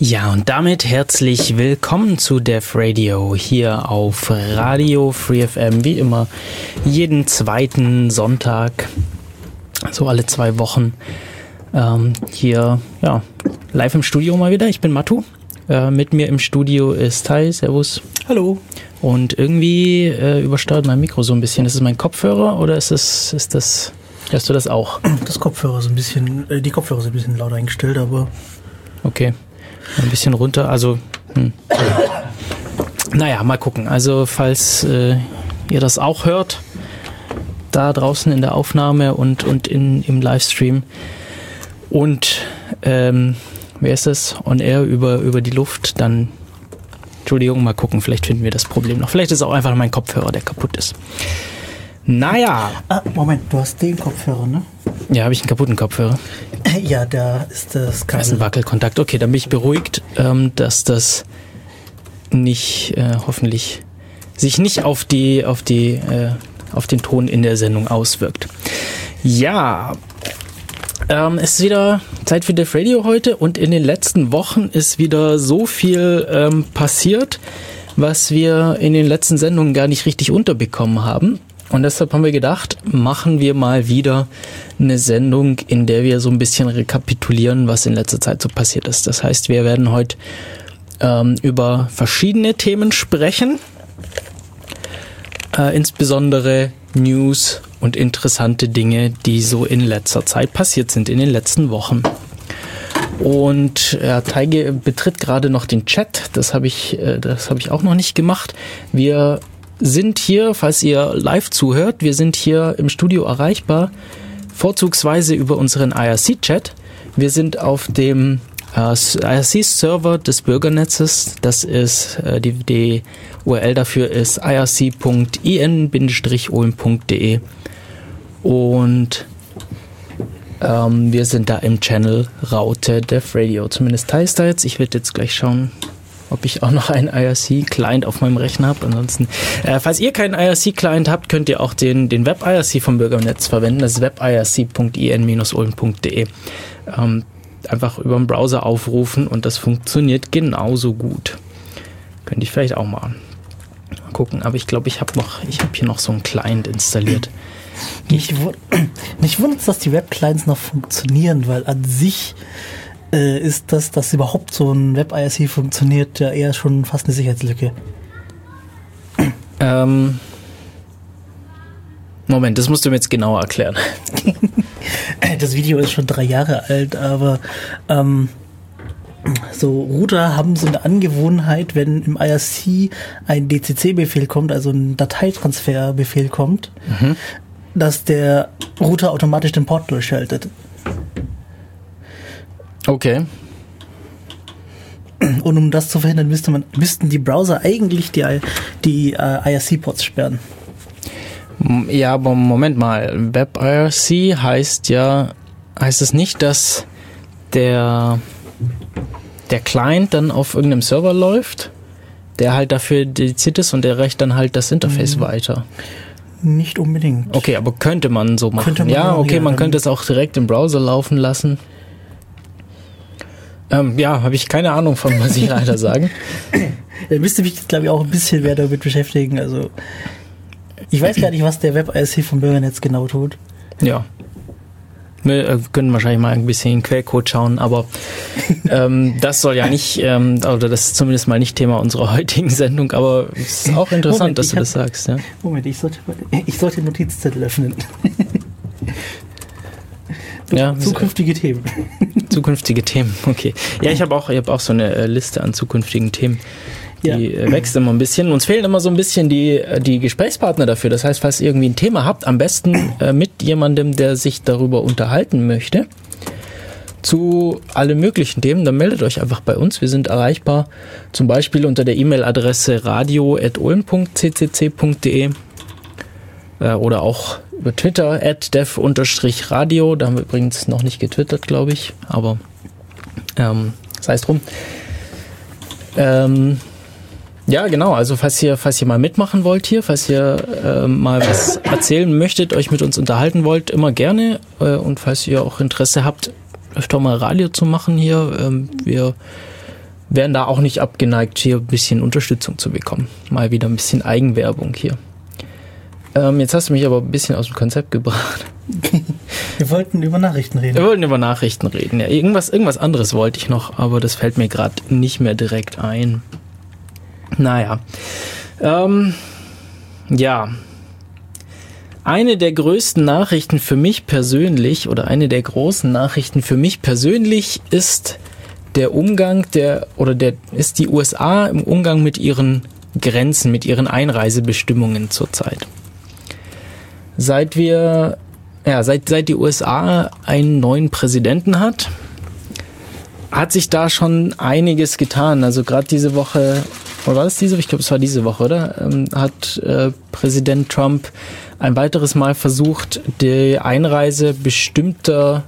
Ja, und damit herzlich willkommen zu Dev Radio hier auf Radio Free FM, wie immer jeden zweiten Sonntag, so alle 2 Wochen, hier ja live im Studio mal wieder. Ich bin Matu, mit mir im Studio ist Tai, servus. Hallo. Und irgendwie übersteuert mein Mikro so ein bisschen. Ist es mein Kopfhörer oder ist das, hörst du das auch? Das Kopfhörer ist ein bisschen, die Kopfhörer sind ein bisschen laut eingestellt, aber... Okay. Ein bisschen runter, also naja, mal gucken. Also falls ihr das auch hört, da draußen in der Aufnahme und im Livestream und wer ist das? On Air über die Luft, dann Entschuldigung, mal gucken, vielleicht finden wir das Problem noch. Vielleicht ist es auch einfach mein Kopfhörer, der kaputt ist. Naja. Moment, du hast den Kopfhörer, ne? Ja, habe ich einen kaputten Kopfhörer? Ja, da ist das Kabel. Da ist ein Wackelkontakt. Okay, dann bin ich beruhigt, dass das nicht, hoffentlich, sich nicht auf den Ton in der Sendung auswirkt. Ja, es ist wieder Zeit für Dev Radio heute und in den letzten Wochen ist wieder so viel passiert, was wir in den letzten Sendungen gar nicht richtig unterbekommen haben. Und deshalb haben wir gedacht, machen wir mal wieder eine Sendung, in der wir so ein bisschen rekapitulieren, was in letzter Zeit so passiert ist. Das heißt, wir werden heute über verschiedene Themen sprechen, insbesondere News und interessante Dinge, die so in letzter Zeit passiert sind, in den letzten Wochen. Und Teige betritt gerade noch den Chat, das habe ich auch noch nicht gemacht. Wir sind hier, falls ihr live zuhört, wir sind hier im Studio erreichbar, vorzugsweise über unseren IRC-Chat. Wir sind auf dem IRC-Server des Bürgernetzes. Das ist die URL dafür ist irc.in-olm.de und wir sind da im Channel Raute Dev Radio. Zumindest Teil ist da jetzt. Ich werde jetzt gleich schauen, ob ich auch noch einen IRC-Client auf meinem Rechner habe. Ansonsten, falls ihr keinen IRC-Client habt, könnt ihr auch den Web-IRC vom Bürgernetz verwenden. Das ist webirc.in-olm.de. Einfach über den Browser aufrufen und das funktioniert genauso gut. Könnte ich vielleicht auch mal gucken. Aber ich glaube, ich habe hier noch so einen Client installiert. Mich wundert es, dass die Web-Clients noch funktionieren, weil an sich ist das, dass überhaupt so ein Web-IRC funktioniert, ja eher schon fast eine Sicherheitslücke. Moment, das musst du mir jetzt genauer erklären. Das Video ist schon 3 Jahre alt, aber so Router haben so eine Angewohnheit, wenn im IRC ein DCC-Befehl kommt, also ein Dateitransferbefehl kommt, dass der Router automatisch den Port durchschaltet. Okay. Und um das zu verhindern, müssten die Browser eigentlich die IRC-Ports sperren. Ja, aber Moment mal. WebIRC heißt es nicht, dass der Client dann auf irgendeinem Server läuft, der halt dafür dediziert ist und der reicht dann halt das Interface weiter? Nicht unbedingt. Okay, aber könnte man so machen. Man könnte es auch direkt im Browser laufen lassen. Habe ich keine Ahnung von, muss ich leider sagen. Da müsste mich jetzt, glaube ich, auch ein bisschen mehr damit beschäftigen. Also, ich weiß gar nicht, was der Web-IRC vom Bürgernetz genau tut. Ja. Wir können wahrscheinlich mal ein bisschen in den Quellcode schauen, aber das soll ja nicht, oder das ist zumindest mal nicht Thema unserer heutigen Sendung, aber es ist auch interessant, dass du das sagst. Ja? Moment, ich sollte den Notizzettel öffnen. Ja, zukünftige Themen. Zukünftige Themen, okay. Ja, ich habe auch so eine Liste an zukünftigen Themen. Die wächst immer ein bisschen. Uns fehlen immer so ein bisschen die Gesprächspartner dafür. Das heißt, falls ihr irgendwie ein Thema habt, am besten mit jemandem, der sich darüber unterhalten möchte, zu allen möglichen Themen, dann meldet euch einfach bei uns. Wir sind erreichbar zum Beispiel unter der E-Mail-Adresse radio@olm.ccc.de oder auch über Twitter @dev_radio. Da haben wir übrigens noch nicht getwittert, glaube ich, aber sei es drum. Ja, genau, also falls ihr mal mitmachen wollt hier, falls ihr mal was erzählen möchtet, euch mit uns unterhalten wollt, immer gerne. Und falls ihr auch Interesse habt, öfter mal Radio zu machen hier, wir wären da auch nicht abgeneigt, hier ein bisschen Unterstützung zu bekommen. Mal wieder ein bisschen Eigenwerbung hier. Jetzt hast du mich aber ein bisschen aus dem Konzept gebracht. Wir wollten über Nachrichten reden. Ja, irgendwas anderes wollte ich noch, aber das fällt mir gerade nicht mehr direkt ein. Naja. Ja. Eine der größten Nachrichten für mich persönlich ist der Umgang ist die USA im Umgang mit ihren Grenzen, mit ihren Einreisebestimmungen zurzeit. Seit die USA einen neuen Präsidenten hat sich da schon einiges getan. Also gerade diese Woche, oder war das diese Woche? Ich glaube, es war diese Woche, oder? Hat Präsident Trump ein weiteres Mal versucht, die Einreise bestimmter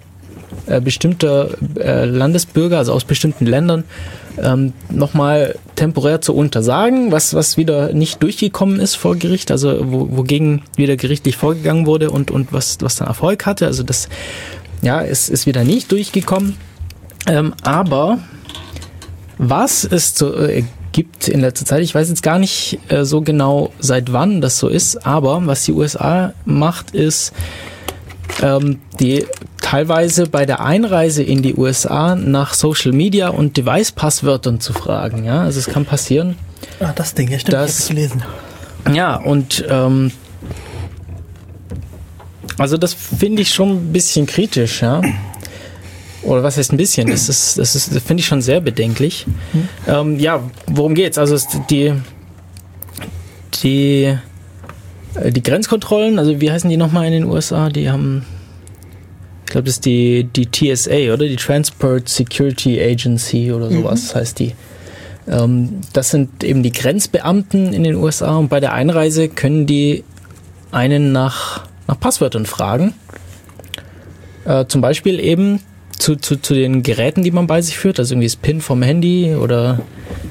Landesbürger, also aus bestimmten Ländern, nochmal temporär zu untersagen, was wieder nicht durchgekommen ist vor Gericht, also wogegen wieder gerichtlich vorgegangen wurde und was dann Erfolg hatte. Also das, ja, ist wieder nicht durchgekommen. Aber was es gibt in letzter Zeit, ich weiß jetzt gar nicht so genau, seit wann das so ist, aber was die USA macht, ist, die teilweise bei der Einreise in die USA nach Social Media und Device-Passwörtern zu fragen. Ja, also es kann passieren. Ah, das Ding, ja stimmt, ich habe es gelesen. Ja, und also das finde ich schon ein bisschen kritisch, ja. Oder was heißt ein bisschen? Das finde ich schon sehr bedenklich. Ja, worum geht's? Also die Grenzkontrollen, also wie heißen die nochmal in den USA? Die haben, ich glaube, das ist die TSA, oder? Die Transport Security Agency oder sowas heißt die. Das sind eben die Grenzbeamten in den USA und bei der Einreise können die einen nach Passwörtern fragen. Zum Beispiel eben zu den Geräten, die man bei sich führt, also irgendwie das PIN vom Handy oder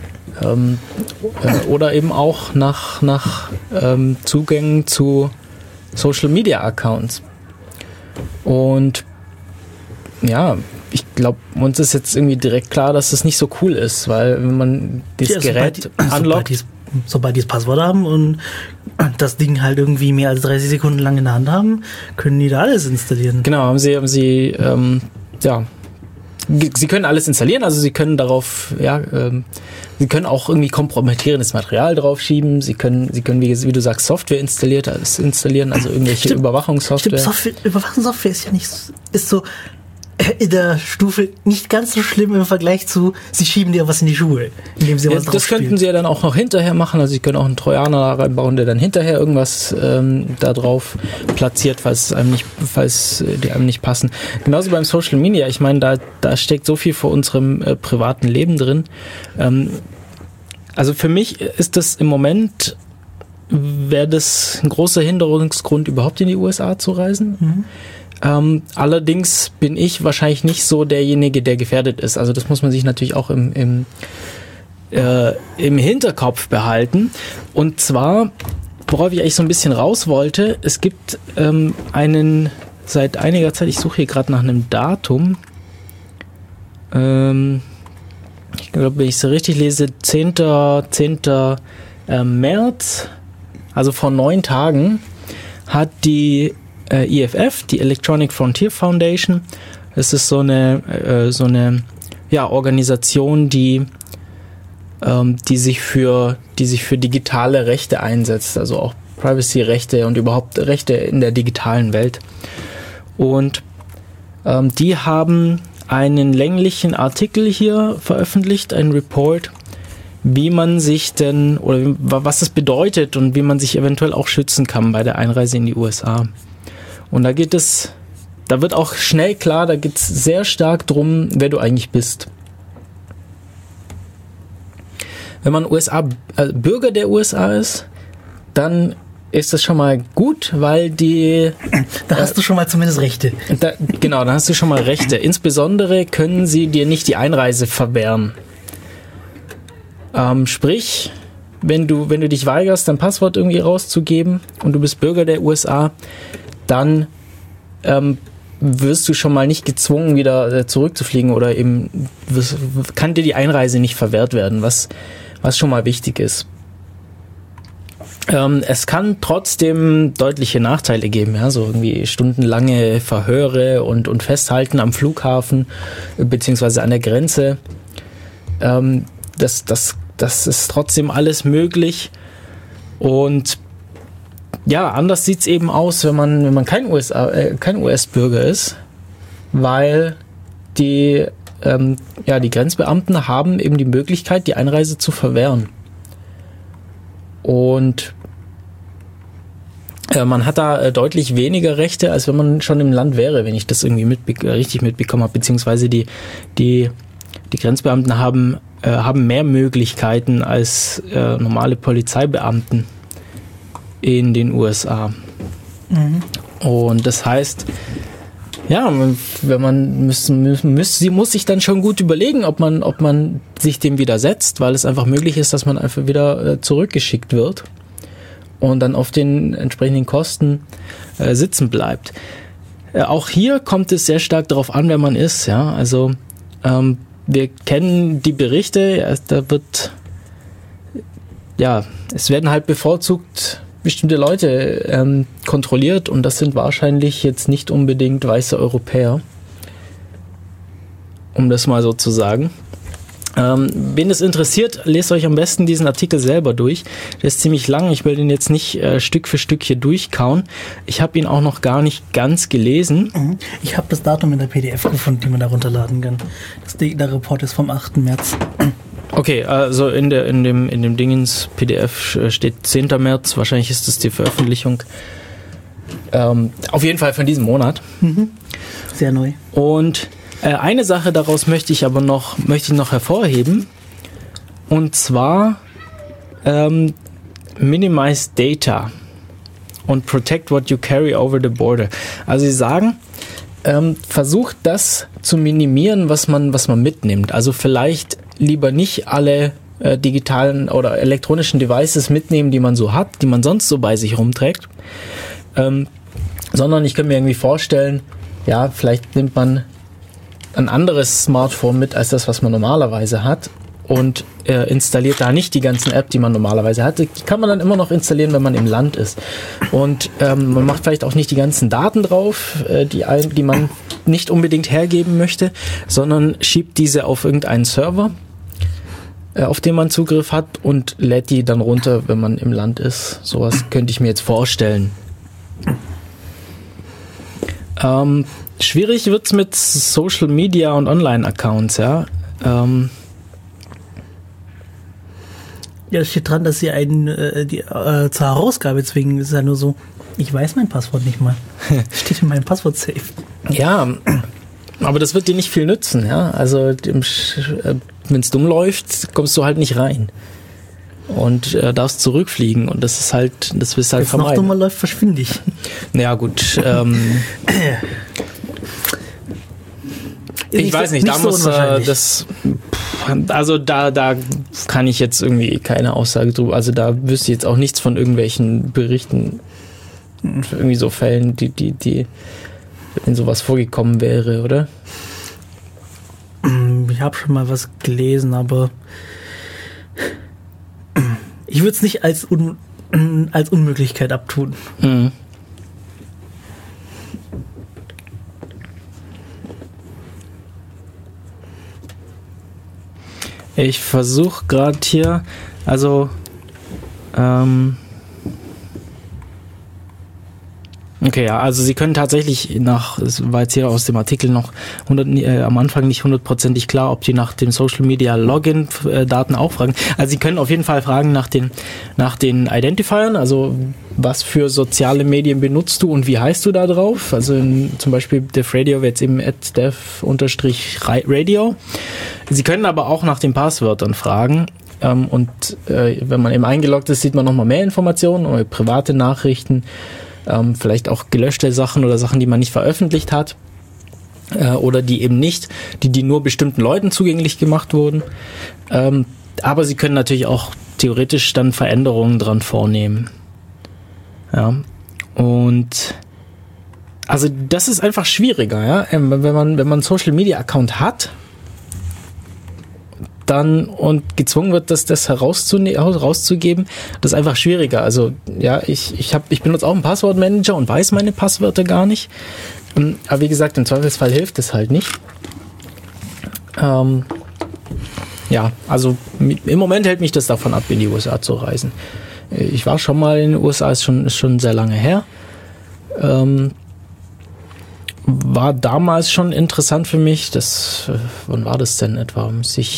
eben auch nach Zugängen zu Social Media Accounts. Und ja, ich glaube, uns ist jetzt irgendwie direkt klar, dass das nicht so cool ist, weil wenn man das Gerät anlockt. Sobald die das Passwort haben und das Ding halt irgendwie mehr als 30 Sekunden lang in der Hand haben, können die da alles installieren. Genau, haben sie Sie können alles installieren, also Sie können darauf, Sie können auch irgendwie kompromittierendes Material draufschieben, Sie können wie du sagst, Software installieren, also irgendwelche Überwachungssoftware. Überwachungssoftware ist ja nicht, ist so in der Stufe nicht ganz so schlimm im Vergleich zu, sie schieben dir was in die Schuhe, indem sie was drauf Das könnten sie ja dann auch noch hinterher machen, also Sie können auch einen Trojaner reinbauen, der dann hinterher irgendwas da drauf platziert, falls die einem nicht passen. Genauso beim Social Media, ich meine, da steckt so viel vor unserem privaten Leben drin. Also für mich ist das im Moment, wäre das ein großer Hinderungsgrund, überhaupt in die USA zu reisen. Allerdings bin ich wahrscheinlich nicht so derjenige, der gefährdet ist. Also das muss man sich natürlich auch im Hinterkopf behalten. Und zwar, worauf ich eigentlich so ein bisschen raus wollte, es gibt seit einiger Zeit, ich suche hier gerade nach einem Datum, ich glaube, wenn ich es richtig lese, 10. März, also vor 9 Tagen, hat die EFF, die Electronic Frontier Foundation, das ist so eine Organisation, die sich für digitale Rechte einsetzt, also auch Privacy-Rechte und überhaupt Rechte in der digitalen Welt. Und die haben einen länglichen Artikel hier veröffentlicht, einen Report, wie man sich denn, oder was das bedeutet und wie man sich eventuell auch schützen kann bei der Einreise in die USA. Und da wird auch schnell klar, da geht es sehr stark drum, wer du eigentlich bist. Wenn man Bürger der USA ist, dann ist das schon mal gut, weil da hast du schon mal zumindest Rechte. Genau, dann hast du schon mal Rechte. Insbesondere können sie dir nicht die Einreise verwehren. Sprich, wenn du dich weigerst, dein Passwort irgendwie rauszugeben und du bist Bürger der USA, dann wirst du schon mal nicht gezwungen, wieder zurückzufliegen oder eben kann dir die Einreise nicht verwehrt werden, was schon mal wichtig ist. Es kann trotzdem deutliche Nachteile geben, ja, so irgendwie stundenlange Verhöre und Festhalten am Flughafen beziehungsweise an der Grenze. Das ist trotzdem alles möglich. Und ja, anders sieht's eben aus, wenn man kein US-Bürger ist, weil die Grenzbeamten haben eben die Möglichkeit, die Einreise zu verwehren. Und man hat da deutlich weniger Rechte, als wenn man schon im Land wäre, wenn ich das irgendwie richtig mitbekommen habe, beziehungsweise die Grenzbeamten haben mehr Möglichkeiten als normale Polizeibeamten in den USA. Mhm. Und das heißt, ja, muss sich dann schon gut überlegen, ob man sich dem widersetzt, weil es einfach möglich ist, dass man einfach wieder zurückgeschickt wird und dann auf den entsprechenden Kosten sitzen bleibt. Auch hier kommt es sehr stark darauf an, wer man ist. Ja, also wir kennen die Berichte. Es werden halt bevorzugt bestimmte Leute kontrolliert und das sind wahrscheinlich jetzt nicht unbedingt weiße Europäer, um das mal so zu sagen. Wen es interessiert, lest euch am besten diesen Artikel selber durch. Der ist ziemlich lang, ich will den jetzt nicht Stück für Stück hier durchkauen. Ich habe ihn auch noch gar nicht ganz gelesen. Ich habe das Datum in der PDF gefunden, die man da runterladen kann. Der Report ist vom 8. März. Okay, also in dem Dingens PDF steht 10. März, wahrscheinlich ist das die Veröffentlichung. Auf jeden Fall von diesem Monat. Mhm. Sehr neu. Und eine Sache daraus möchte ich noch hervorheben, und zwar Minimize Data und Protect what you carry over the border. Also sie sagen, versucht das zu minimieren, was man mitnimmt. Also vielleicht lieber nicht alle digitalen oder elektronischen Devices mitnehmen, die man so hat, die man sonst so bei sich rumträgt, sondern ich könnte mir irgendwie vorstellen, ja, vielleicht nimmt man ein anderes Smartphone mit als das, was man normalerweise hat und installiert da nicht die ganzen Apps, die man normalerweise hat. Die kann man dann immer noch installieren, wenn man im Land ist. Und man macht vielleicht auch nicht die ganzen Daten drauf, die man nicht unbedingt hergeben möchte, sondern schiebt diese auf irgendeinen Server, auf den man Zugriff hat und lädt die dann runter, wenn man im Land ist. Sowas könnte ich mir jetzt vorstellen. Schwierig wird's mit Social Media und Online-Accounts, ja. Ja, es steht dran, dass sie zur Herausgabe zwingen. Es ist ja nur so, ich weiß mein Passwort nicht mal. Steht in meinem Passwort-Safe. Ja, aber das wird dir nicht viel nützen, ja. Also wenn es dumm läuft, kommst du halt nicht rein. Und darfst zurückfliegen und das willst du halt vermeiden. Wenn es noch dummer läuft, verschwinde ich. Naja, gut. Ich weiß nicht, da muss da kann ich jetzt irgendwie keine Aussage drüber, also da wüsste ich jetzt auch nichts von irgendwelchen Berichten, irgendwie so Fällen, die wenn sowas vorgekommen wäre, oder? Ich habe schon mal was gelesen, aber ich würde es nicht als Unmöglichkeit abtun. Mhm. Ich versuche gerade hier, also okay, ja, also Sie können tatsächlich es war jetzt hier aus dem Artikel noch am Anfang nicht 100%ig klar, ob die nach dem Social Media Login Daten auch fragen. Also Sie können auf jeden Fall fragen nach den Identifiern, also was für soziale Medien benutzt du und wie heißt du da drauf? Also zum Beispiel DevRadio wäre jetzt eben @dev_radio. Sie können aber auch nach den Passwörtern fragen. Wenn man eben eingeloggt ist, sieht man nochmal mehr Informationen oder private Nachrichten. Vielleicht auch gelöschte Sachen oder Sachen, die man nicht veröffentlicht hat oder die eben nicht, die nur bestimmten Leuten zugänglich gemacht wurden. Aber sie können natürlich auch theoretisch dann Veränderungen dran vornehmen. Ja. Und Also das ist einfach schwieriger, ja. Wenn man einen Social Media Account hat, dann und gezwungen wird, das herauszugeben, das ist einfach schwieriger. Also ja, ich benutze auch einen Passwortmanager und weiß meine Passwörter gar nicht. Aber wie gesagt, im Zweifelsfall hilft es halt nicht. Ja, also im Moment hält mich das davon ab, in die USA zu reisen. Ich war schon mal in den USA, ist schon sehr lange her. War damals schon interessant für mich. Wann war das denn etwa?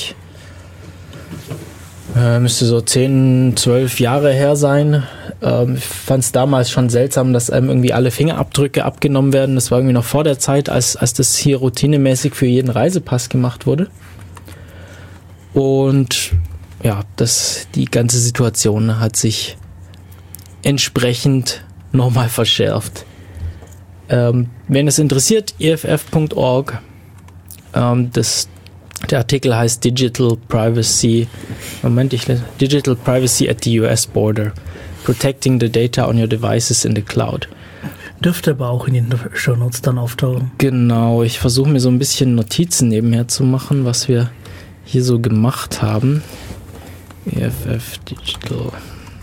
Müsste so 10, 12 Jahre her sein. Ich fand es damals schon seltsam, dass einem irgendwie alle Fingerabdrücke abgenommen werden. Das war irgendwie noch vor der Zeit, als das hier routinemäßig für jeden Reisepass gemacht wurde. Und ja, die ganze Situation hat sich entsprechend nochmal verschärft. Wenn es interessiert, EFF.org. Der Artikel heißt Digital Privacy at the US Border. Protecting the data on your devices in the cloud. Dürfte aber auch in den Shownotes dann auftauchen. Genau, ich versuche mir so ein bisschen Notizen nebenher zu machen, was wir hier so gemacht haben. EFF Digital.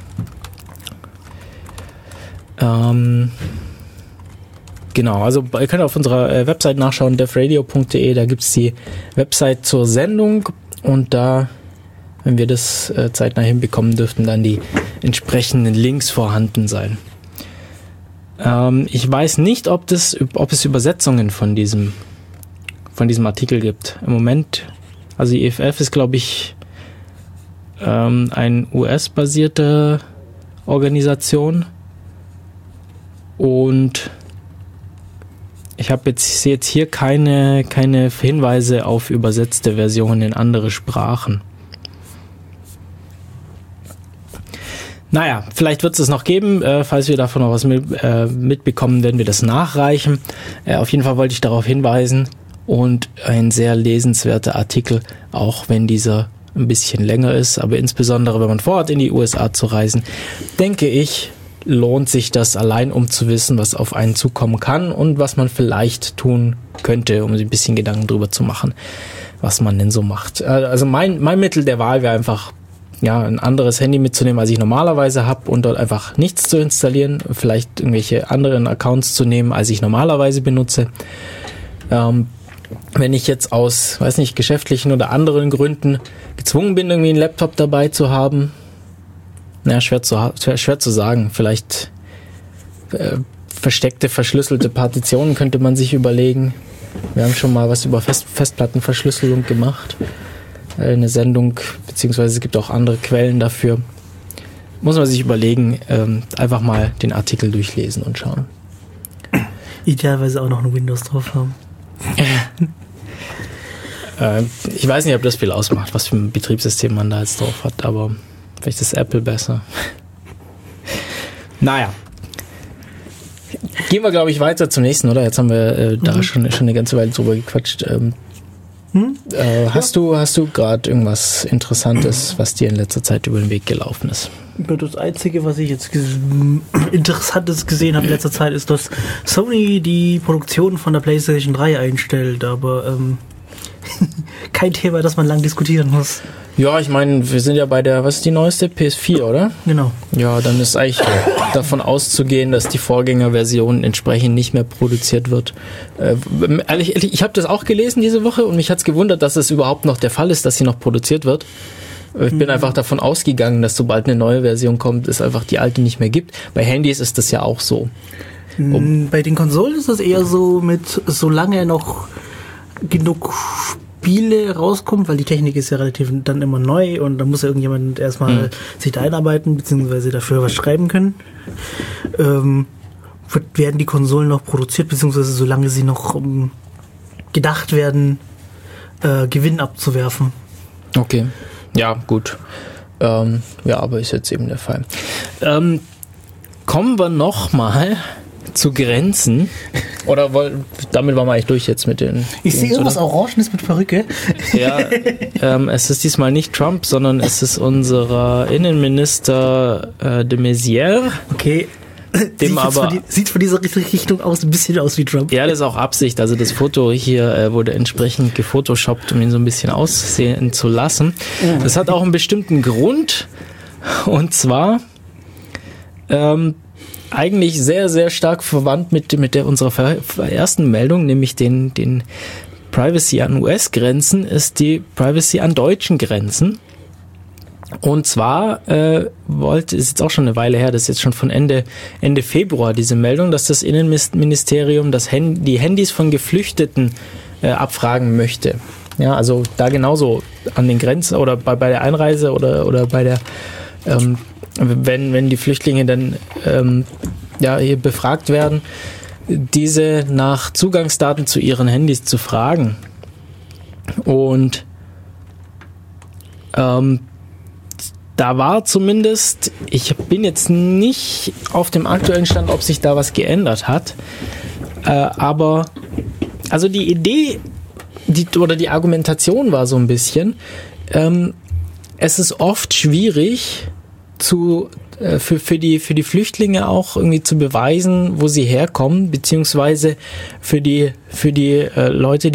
Genau, also ihr könnt auf unserer Website nachschauen, devradio.de, da gibt es die Website zur Sendung und da, wenn wir das zeitnah hinbekommen, dürften dann die entsprechenden Links vorhanden sein. Ich weiß nicht, ob es Übersetzungen von diesem Artikel gibt. Im Moment, also die EFF ist, glaube ich, eine US-basierte Organisation und ich sehe jetzt hier keine Hinweise auf übersetzte Versionen in andere Sprachen. Naja, vielleicht wird es noch geben. Falls wir davon noch was mitbekommen, werden wir das nachreichen. Auf jeden Fall wollte ich darauf hinweisen. Und ein sehr lesenswerter Artikel, auch wenn dieser ein bisschen länger ist. Aber insbesondere, wenn man vorhat, in die USA zu reisen, denke ich, lohnt sich das allein, um zu wissen, was auf einen zukommen kann und was man vielleicht tun könnte, um sich ein bisschen Gedanken drüber zu machen, was man denn so macht. Also mein Mittel der Wahl wäre einfach, ja, ein anderes Handy mitzunehmen, als ich normalerweise habe und dort einfach nichts zu installieren, vielleicht irgendwelche anderen Accounts zu nehmen, als ich normalerweise benutze. Wenn ich jetzt aus, weiß nicht, geschäftlichen oder anderen Gründen gezwungen bin, irgendwie einen Laptop dabei zu haben, ja, schwer zu sagen. Vielleicht versteckte, verschlüsselte Partitionen könnte man sich überlegen. Wir haben schon mal was über Festplattenverschlüsselung gemacht. Eine Sendung, beziehungsweise es gibt auch andere Quellen dafür. Muss man sich überlegen, einfach mal den Artikel durchlesen und schauen. Idealerweise auch noch ein Windows drauf haben. Ich weiß nicht, ob das viel ausmacht, was für ein Betriebssystem man da jetzt drauf hat, aber vielleicht ist Apple besser. Naja. Gehen wir, glaube ich, weiter zum nächsten, oder? Jetzt haben wir da schon eine ganze Weile drüber gequatscht. Hast du gerade irgendwas Interessantes, was dir in letzter Zeit über den Weg gelaufen ist? Das Einzige, was ich jetzt Interessantes gesehen habe in letzter Zeit, ist, dass Sony die Produktion von der PlayStation 3 einstellt, aber kein Thema, das man lang diskutieren muss. Ja, ich meine, wir sind ja bei was ist die neueste? PS4, oder? Genau. Ja, dann ist eigentlich davon auszugehen, dass die Vorgängerversion entsprechend nicht mehr produziert wird. Ehrlich, ich habe das auch gelesen diese Woche und mich hat's gewundert, dass es überhaupt noch der Fall ist, dass sie noch produziert wird. Ich bin einfach davon ausgegangen, dass sobald eine neue Version kommt, es einfach die alte nicht mehr gibt. Bei Handys ist das ja auch so. Bei den Konsolen ist das eher so solange noch genug Spiele rauskommen, weil die Technik ist ja relativ dann immer neu und da muss ja irgendjemand erstmal sich da einarbeiten, beziehungsweise dafür was schreiben können. Werden die Konsolen noch produziert, beziehungsweise solange sie noch gedacht werden, Gewinn abzuwerfen. Okay. Ja, gut. Ja, aber ist jetzt eben der Fall. Kommen wir nochmal zu Grenzen. Oder damit waren wir eigentlich durch jetzt mit den... Ich sehe irgendwas Orangenes mit Perücke. Ja, es ist diesmal nicht Trump, sondern es ist unser Innenminister de Maizière. Okay. dem aber... Sieht von dieser Richtung aus ein bisschen aus wie Trump. Ja, das ist auch Absicht. Also das Foto hier wurde entsprechend gefotoshoppt, um ihn so ein bisschen aussehen zu lassen. Das hat auch einen bestimmten Grund. Und zwar eigentlich sehr, sehr stark verwandt mit unserer ersten Meldung, nämlich den Privacy an US-Grenzen, ist die Privacy an deutschen Grenzen. Und zwar ist jetzt auch schon eine Weile her, das ist jetzt schon von Ende Februar diese Meldung, dass das Innenministerium die Handys von Geflüchteten abfragen möchte. Ja, also da genauso an den Grenzen oder bei der Einreise oder bei der wenn die Flüchtlinge dann hier befragt werden, diese nach Zugangsdaten zu ihren Handys zu fragen. Und da war zumindest, ich bin jetzt nicht auf dem aktuellen Stand, ob sich da was geändert hat, aber also die Idee die Argumentation war so ein bisschen, es ist oft schwierig für die Flüchtlinge auch irgendwie zu beweisen, wo sie herkommen, beziehungsweise für die Leute,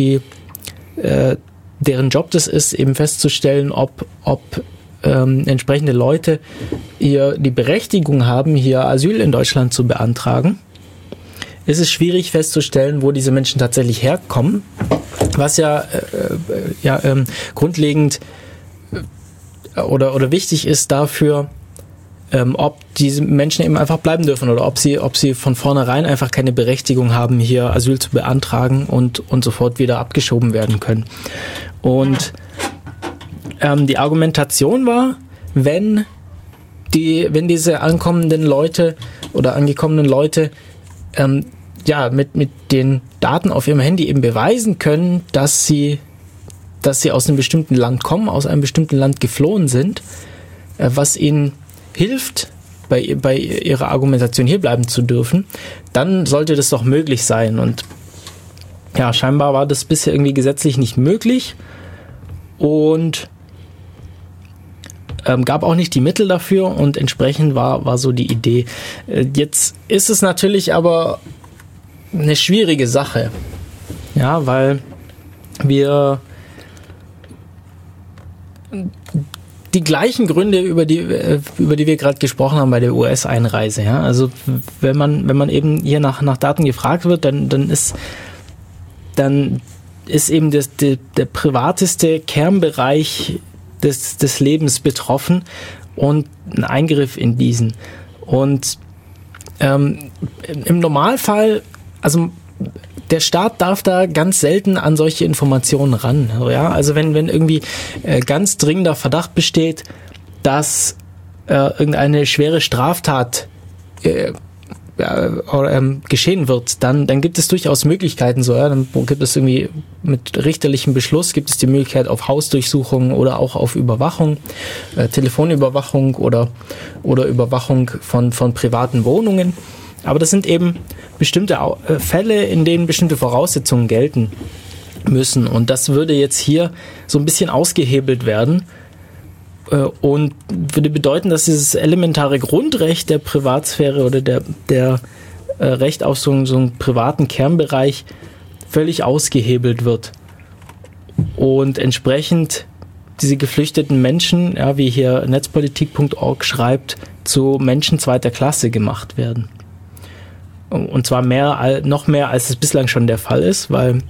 deren Job das ist, eben festzustellen, ob entsprechende Leute die Berechtigung haben, hier Asyl in Deutschland zu beantragen. Es ist schwierig festzustellen, wo diese Menschen tatsächlich herkommen, was grundlegend oder wichtig ist dafür, ob diese Menschen eben einfach bleiben dürfen oder ob sie von vornherein einfach keine Berechtigung haben, hier Asyl zu beantragen und sofort wieder abgeschoben werden können. Und die Argumentation war, wenn diese angekommenen Leute mit den Daten auf ihrem Handy eben beweisen können, dass sie aus einem bestimmten Land kommen, aus einem bestimmten Land geflohen sind, was ihnen hilft, bei ihrer Argumentation hier bleiben zu dürfen, dann sollte das doch möglich sein. Und ja, scheinbar war das bisher irgendwie gesetzlich nicht möglich und gab auch nicht die Mittel dafür und entsprechend war so die Idee. Jetzt ist es natürlich aber eine schwierige Sache, ja, weil wir die gleichen Gründe, über die wir gerade gesprochen haben bei der US-Einreise, ja, also wenn man eben hier nach Daten gefragt wird, dann ist eben der privateste Kernbereich des Lebens betroffen und ein Eingriff in diesen. Und im Normalfall, also der Staat darf da ganz selten an solche Informationen ran. Ja? Also wenn irgendwie ganz dringender Verdacht besteht, dass irgendeine schwere Straftat geschehen wird, dann gibt es durchaus Möglichkeiten. So, ja? Dann gibt es irgendwie mit richterlichem Beschluss gibt es die Möglichkeit auf Hausdurchsuchungen oder auch auf Überwachung, Telefonüberwachung oder Überwachung von privaten Wohnungen. Aber das sind eben bestimmte Fälle, in denen bestimmte Voraussetzungen gelten müssen. Und das würde jetzt hier so ein bisschen ausgehebelt werden und würde bedeuten, dass dieses elementare Grundrecht der Privatsphäre oder der Recht auf so einen privaten Kernbereich völlig ausgehebelt wird. Und entsprechend diese geflüchteten Menschen, ja, wie hier netzpolitik.org schreibt, zu Menschen zweiter Klasse gemacht werden. Und zwar noch mehr, als es bislang schon der Fall ist, weil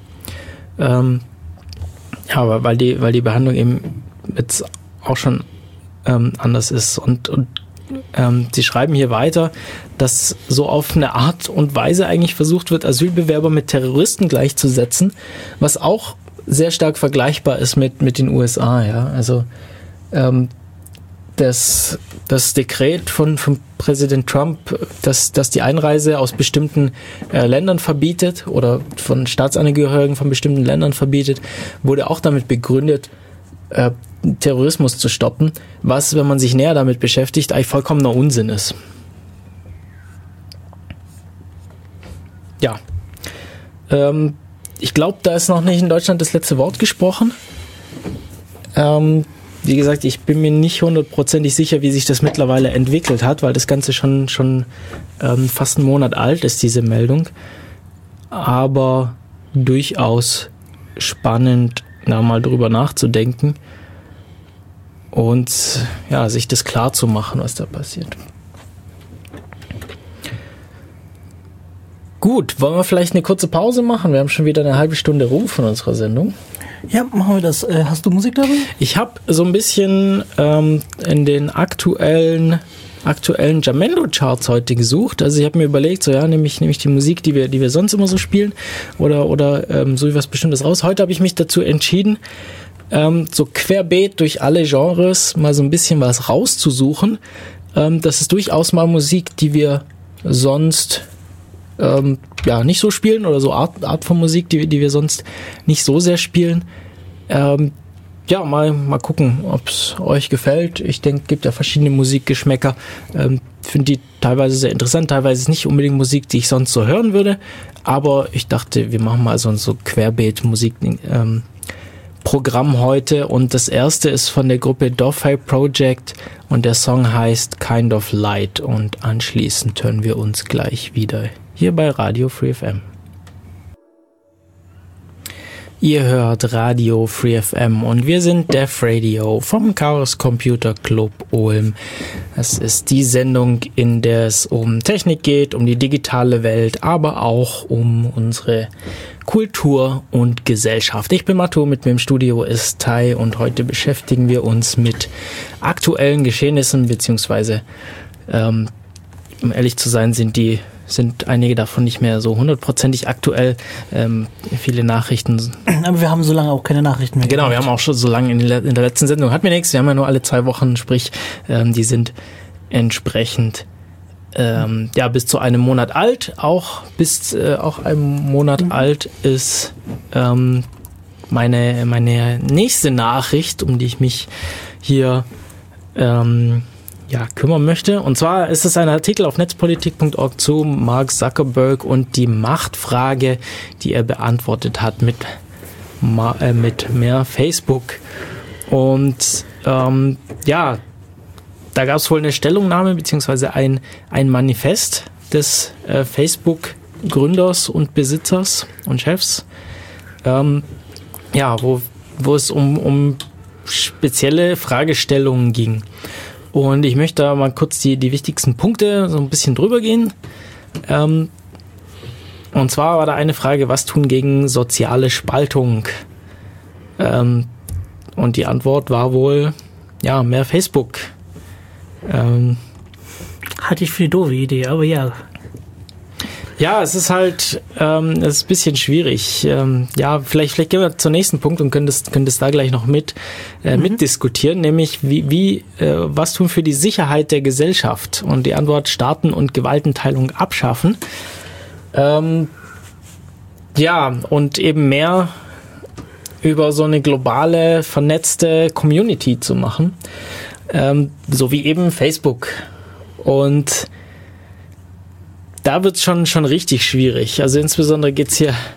die Behandlung eben jetzt auch schon anders ist. Und sie schreiben hier weiter, dass so auf eine Art und Weise eigentlich versucht wird, Asylbewerber mit Terroristen gleichzusetzen, was auch sehr stark vergleichbar ist mit den USA. Ja? Also das Dekret von Präsident Trump, das die Einreise aus bestimmten Ländern verbietet oder von Staatsangehörigen von bestimmten Ländern verbietet, wurde auch damit begründet, Terrorismus zu stoppen, was, wenn man sich näher damit beschäftigt, eigentlich vollkommener Unsinn ist. Ja. Ich glaube, da ist noch nicht in Deutschland das letzte Wort gesprochen. wie gesagt, ich bin mir nicht 100%ig sicher, wie sich das mittlerweile entwickelt hat, weil das Ganze schon fast einen Monat alt ist, diese Meldung. Aber durchaus spannend, mal drüber nachzudenken und ja, sich das klar zu machen, was da passiert. Gut, wollen wir vielleicht eine kurze Pause machen? Wir haben schon wieder eine halbe Stunde rum von unserer Sendung. Ja, machen wir das. Hast du Musik dabei? Ich habe so ein bisschen in den aktuellen Jamendo-Charts heute gesucht. Also ich habe mir überlegt, so ja, nehme ich die Musik, die wir sonst immer so spielen oder so wie was Bestimmtes raus. Heute habe ich mich dazu entschieden, so querbeet durch alle Genres mal so ein bisschen was rauszusuchen. Das ist durchaus mal Musik, die wir sonst nicht so spielen oder so Art von Musik, die wir sonst nicht so sehr spielen. Mal gucken, ob es euch gefällt. Ich denke, es gibt ja verschiedene Musikgeschmäcker. Finde die teilweise sehr interessant, teilweise nicht unbedingt Musik, die ich sonst so hören würde. Aber ich dachte, wir machen mal so Querbeet-Musik Programm heute. Und das erste ist von der Gruppe Dofai Project und der Song heißt Kind of Light. Und anschließend hören wir uns gleich wieder hier bei Radio Free FM. Ihr hört Radio Free FM und wir sind Def Radio vom Chaos Computer Club Ulm. Es ist die Sendung, in der es um Technik geht, um die digitale Welt, aber auch um unsere Kultur und Gesellschaft. Ich bin Matto, mit mir im Studio ist Tai und heute beschäftigen wir uns mit aktuellen Geschehnissen, beziehungsweise, um ehrlich zu sein, sind einige davon nicht mehr so 100%ig aktuell. Viele Nachrichten. Aber wir haben so lange auch keine Nachrichten mehr. Genau, wir haben auch schon so lange in der letzten Sendung. Hat mir nichts, wir haben ja nur alle 2 Wochen, sprich, die sind entsprechend bis zu einem Monat alt. Auch bis einem Monat alt ist meine nächste Nachricht, um die ich mich hier kümmern möchte. Und zwar ist es ein Artikel auf netzpolitik.org zu Mark Zuckerberg und die Machtfrage, die er beantwortet hat mit mehr Facebook. Und da gab es wohl eine Stellungnahme beziehungsweise ein Manifest des Facebook-Gründers und Besitzers und Chefs, wo es um spezielle Fragestellungen ging. Und ich möchte da mal kurz die wichtigsten Punkte so ein bisschen drüber gehen. Und zwar war da eine Frage, was tun gegen soziale Spaltung? Und die Antwort war wohl, mehr Facebook. Hatte ich für eine doofe Idee, aber ja. Ja, es ist halt es ist ein bisschen schwierig. Vielleicht gehen wir zum nächsten Punkt und können das da gleich noch mitdiskutieren, nämlich was tun für die Sicherheit der Gesellschaft? Und die Antwort: Staaten und Gewaltenteilung abschaffen. Und eben mehr über so eine globale, vernetzte Community zu machen, so wie eben Facebook. Und da wird es schon richtig schwierig. Also insbesondere geht's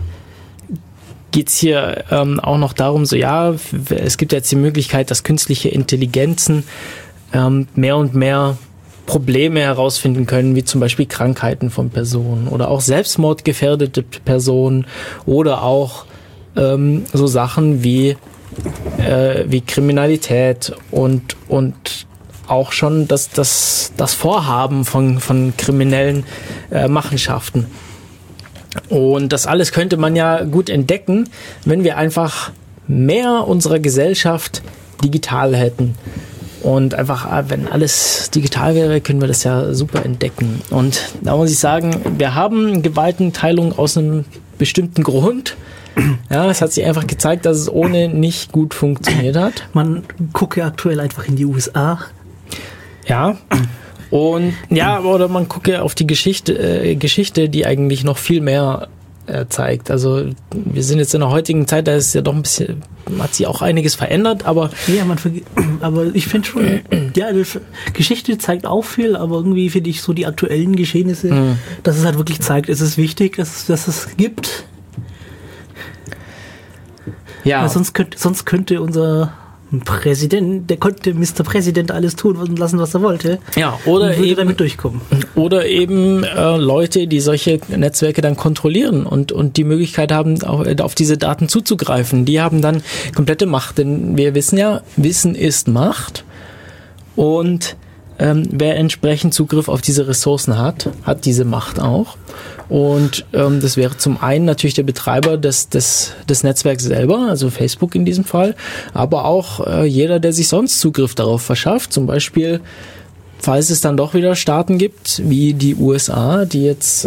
hier auch noch darum, es gibt jetzt die Möglichkeit, dass künstliche Intelligenzen mehr und mehr Probleme herausfinden können, wie zum Beispiel Krankheiten von Personen oder auch selbstmordgefährdete Personen oder auch so Sachen wie Kriminalität und auch schon das Vorhaben von kriminellen Machenschaften. Und das alles könnte man ja gut entdecken, wenn wir einfach mehr unserer Gesellschaft digital hätten. Und einfach, wenn alles digital wäre, können wir das ja super entdecken. Und da muss ich sagen, wir haben Gewaltenteilung aus einem bestimmten Grund. Ja, es hat sich einfach gezeigt, dass es ohne nicht gut funktioniert hat. Man guckt ja aktuell einfach in die USA. Ja, und oder man gucke auf die Geschichte, die eigentlich noch viel mehr zeigt. Also wir sind jetzt in der heutigen Zeit, da ist ja doch ein bisschen, hat sich auch einiges verändert, aber... Ja, aber ich finde schon, die Geschichte zeigt auch viel, aber irgendwie finde ich so die aktuellen Geschehnisse, dass es halt wirklich zeigt, es ist wichtig, dass es gibt. Ja. Weil sonst könnte unser ein Präsident, der konnte Mr. Präsident alles tun und lassen, was er wollte. Ja, oder würde eben damit durchkommen. Oder eben Leute, die solche Netzwerke dann kontrollieren und die Möglichkeit haben, auf diese Daten zuzugreifen. Die haben dann komplette Macht, denn wir wissen ja, Wissen ist Macht und wer entsprechend Zugriff auf diese Ressourcen hat diese Macht auch. Und das wäre zum einen natürlich der Betreiber des Netzwerks selber, also Facebook in diesem Fall, aber auch jeder, der sich sonst Zugriff darauf verschafft, zum Beispiel, falls es dann doch wieder Staaten gibt, wie die USA, die jetzt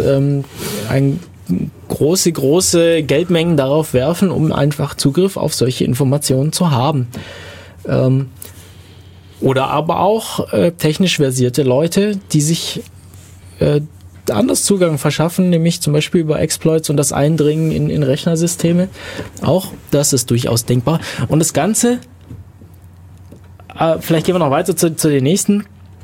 große Geldmengen darauf werfen, um einfach Zugriff auf solche Informationen zu haben. Oder aber auch technisch versierte Leute, die sich anders Zugang verschaffen, nämlich zum Beispiel über Exploits und das Eindringen in Rechnersysteme. Auch das ist durchaus denkbar. Und das Ganze, vielleicht gehen wir noch weiter zu den nächsten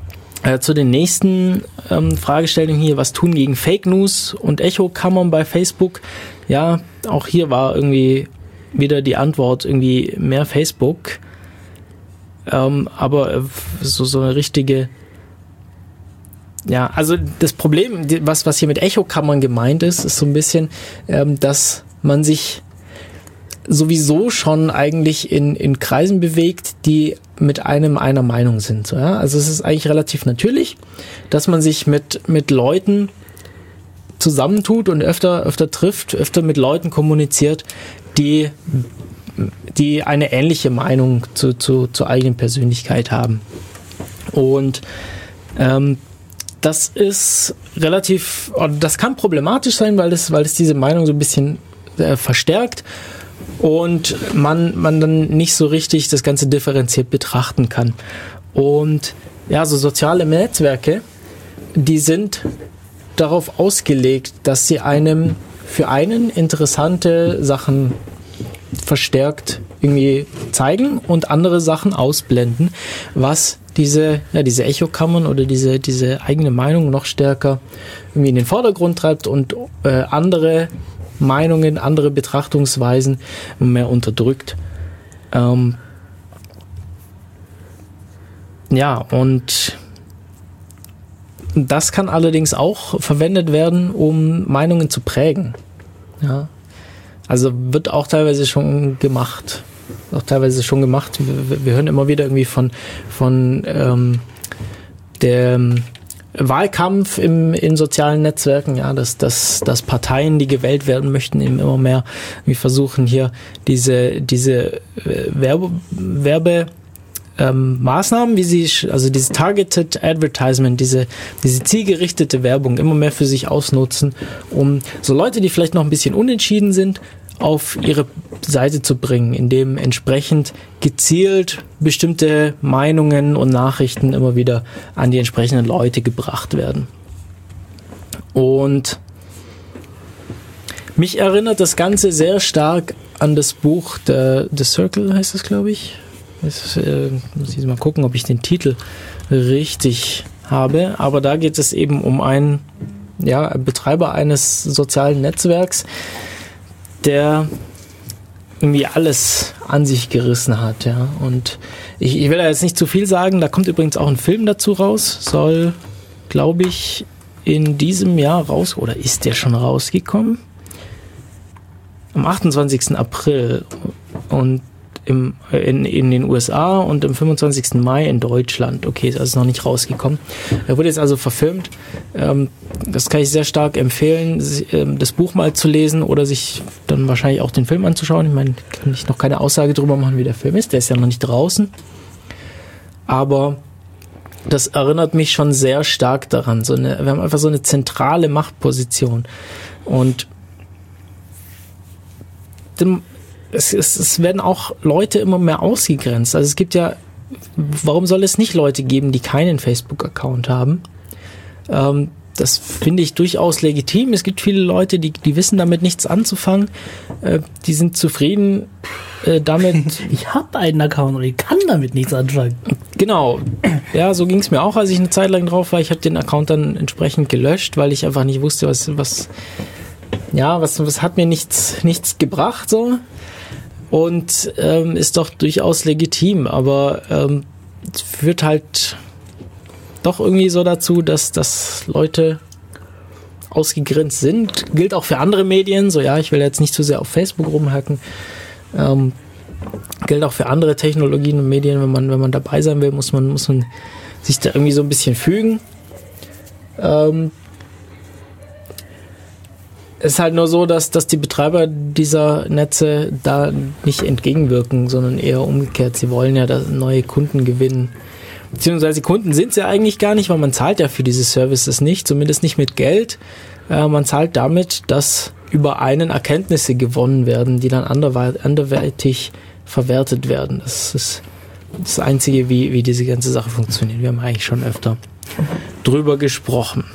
Fragestellungen hier. Was tun gegen Fake News und Echokammern bei Facebook? Ja, auch hier war irgendwie wieder die Antwort irgendwie mehr Facebook. Aber so eine richtige... Ja, also das Problem, was hier mit Echokammern gemeint ist so ein bisschen, dass man sich sowieso schon eigentlich in Kreisen bewegt, die mit einer Meinung sind. So, ja? Also es ist eigentlich relativ natürlich, dass man sich mit Leuten zusammentut und öfter trifft, öfter mit Leuten kommuniziert, die eine ähnliche Meinung zur eigenen Persönlichkeit haben. Und das ist das kann problematisch sein, weil es diese Meinung so ein bisschen verstärkt und man dann nicht so richtig das Ganze differenziert betrachten kann. Und ja, so soziale Netzwerke, die sind darauf ausgelegt, dass sie für einen interessante Sachen verstärkt irgendwie zeigen und andere Sachen ausblenden, was diese Echokammern oder diese eigene Meinung noch stärker irgendwie in den Vordergrund treibt und andere Meinungen, andere Betrachtungsweisen mehr unterdrückt. Ja, und das kann allerdings auch verwendet werden, um Meinungen zu prägen. Ja. Also wird auch teilweise schon gemacht. Wir hören immer wieder irgendwie von dem Wahlkampf in sozialen Netzwerken, ja, dass Parteien, die gewählt werden möchten, eben immer mehr irgendwie versuchen, hier diese Maßnahmen, also diese Targeted Advertisement, diese zielgerichtete Werbung immer mehr für sich ausnutzen, um so Leute, die vielleicht noch ein bisschen unentschieden sind, auf ihre Seite zu bringen, indem entsprechend gezielt bestimmte Meinungen und Nachrichten immer wieder an die entsprechenden Leute gebracht werden. Und mich erinnert das Ganze sehr stark an das Buch The Circle, heißt es, glaube ich. Jetzt muss ich mal gucken, ob ich den Titel richtig habe. Aber da geht es eben um einen Betreiber eines sozialen Netzwerks, der irgendwie alles an sich gerissen hat, ja. Und ich will da jetzt nicht zu viel sagen, da kommt übrigens auch ein Film dazu raus, soll, glaube ich, in diesem Jahr raus, oder ist der schon rausgekommen? Am 28. April und in den USA und am 25. Mai in Deutschland. Okay, ist also noch nicht rausgekommen. Er wurde jetzt also verfilmt. Das kann ich sehr stark empfehlen, das Buch mal zu lesen oder sich dann wahrscheinlich auch den Film anzuschauen. Ich meine, kann ich noch keine Aussage darüber machen, wie der Film ist. Der ist ja noch nicht draußen. Aber das erinnert mich schon sehr stark daran. Wir haben einfach so eine zentrale Machtposition. Und es werden auch Leute immer mehr ausgegrenzt. Also es gibt ja, warum soll es nicht Leute geben, die keinen Facebook-Account haben? Das finde ich durchaus legitim. Es gibt viele Leute, die wissen damit nichts anzufangen. Die sind zufrieden damit. Ich habe einen Account und ich kann damit nichts anfangen. Genau. Ja, so ging es mir auch, als ich eine Zeit lang drauf war. Ich habe den Account dann entsprechend gelöscht, weil ich einfach nicht wusste, was hat mir nichts gebracht, so. und ist doch durchaus legitim, aber führt halt doch irgendwie so dazu, dass Leute ausgegrenzt sind. Gilt auch für andere Medien, so ja, ich will jetzt nicht zu sehr auf Facebook rumhacken. Gilt auch für andere Technologien und Medien, wenn man dabei sein will, muss man sich da irgendwie so ein bisschen fügen. Es ist halt nur so, dass die Betreiber dieser Netze da nicht entgegenwirken, sondern eher umgekehrt. Sie wollen ja neue Kunden gewinnen. Beziehungsweise Kunden sind sie eigentlich gar nicht, weil man zahlt ja für diese Services nicht, zumindest nicht mit Geld. Man zahlt damit, dass über einen Erkenntnisse gewonnen werden, die dann anderweitig verwertet werden. Das ist das Einzige, wie diese ganze Sache funktioniert. Wir haben eigentlich schon öfter drüber gesprochen.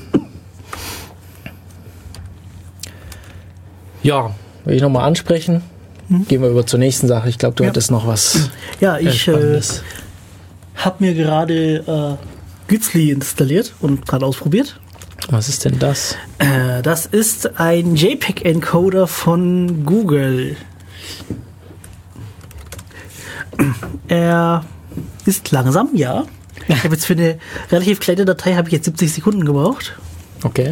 Ja, will ich nochmal ansprechen. Gehen wir über zur nächsten Sache. Ich glaube, du hattest noch was. Ja, ich habe mir gerade Gützli installiert und gerade ausprobiert. Was ist denn das? Das ist ein JPEG-Encoder von Google. Er ist langsam, ja. Ich habe jetzt für eine relativ kleine Datei 70 Sekunden gebraucht. Okay.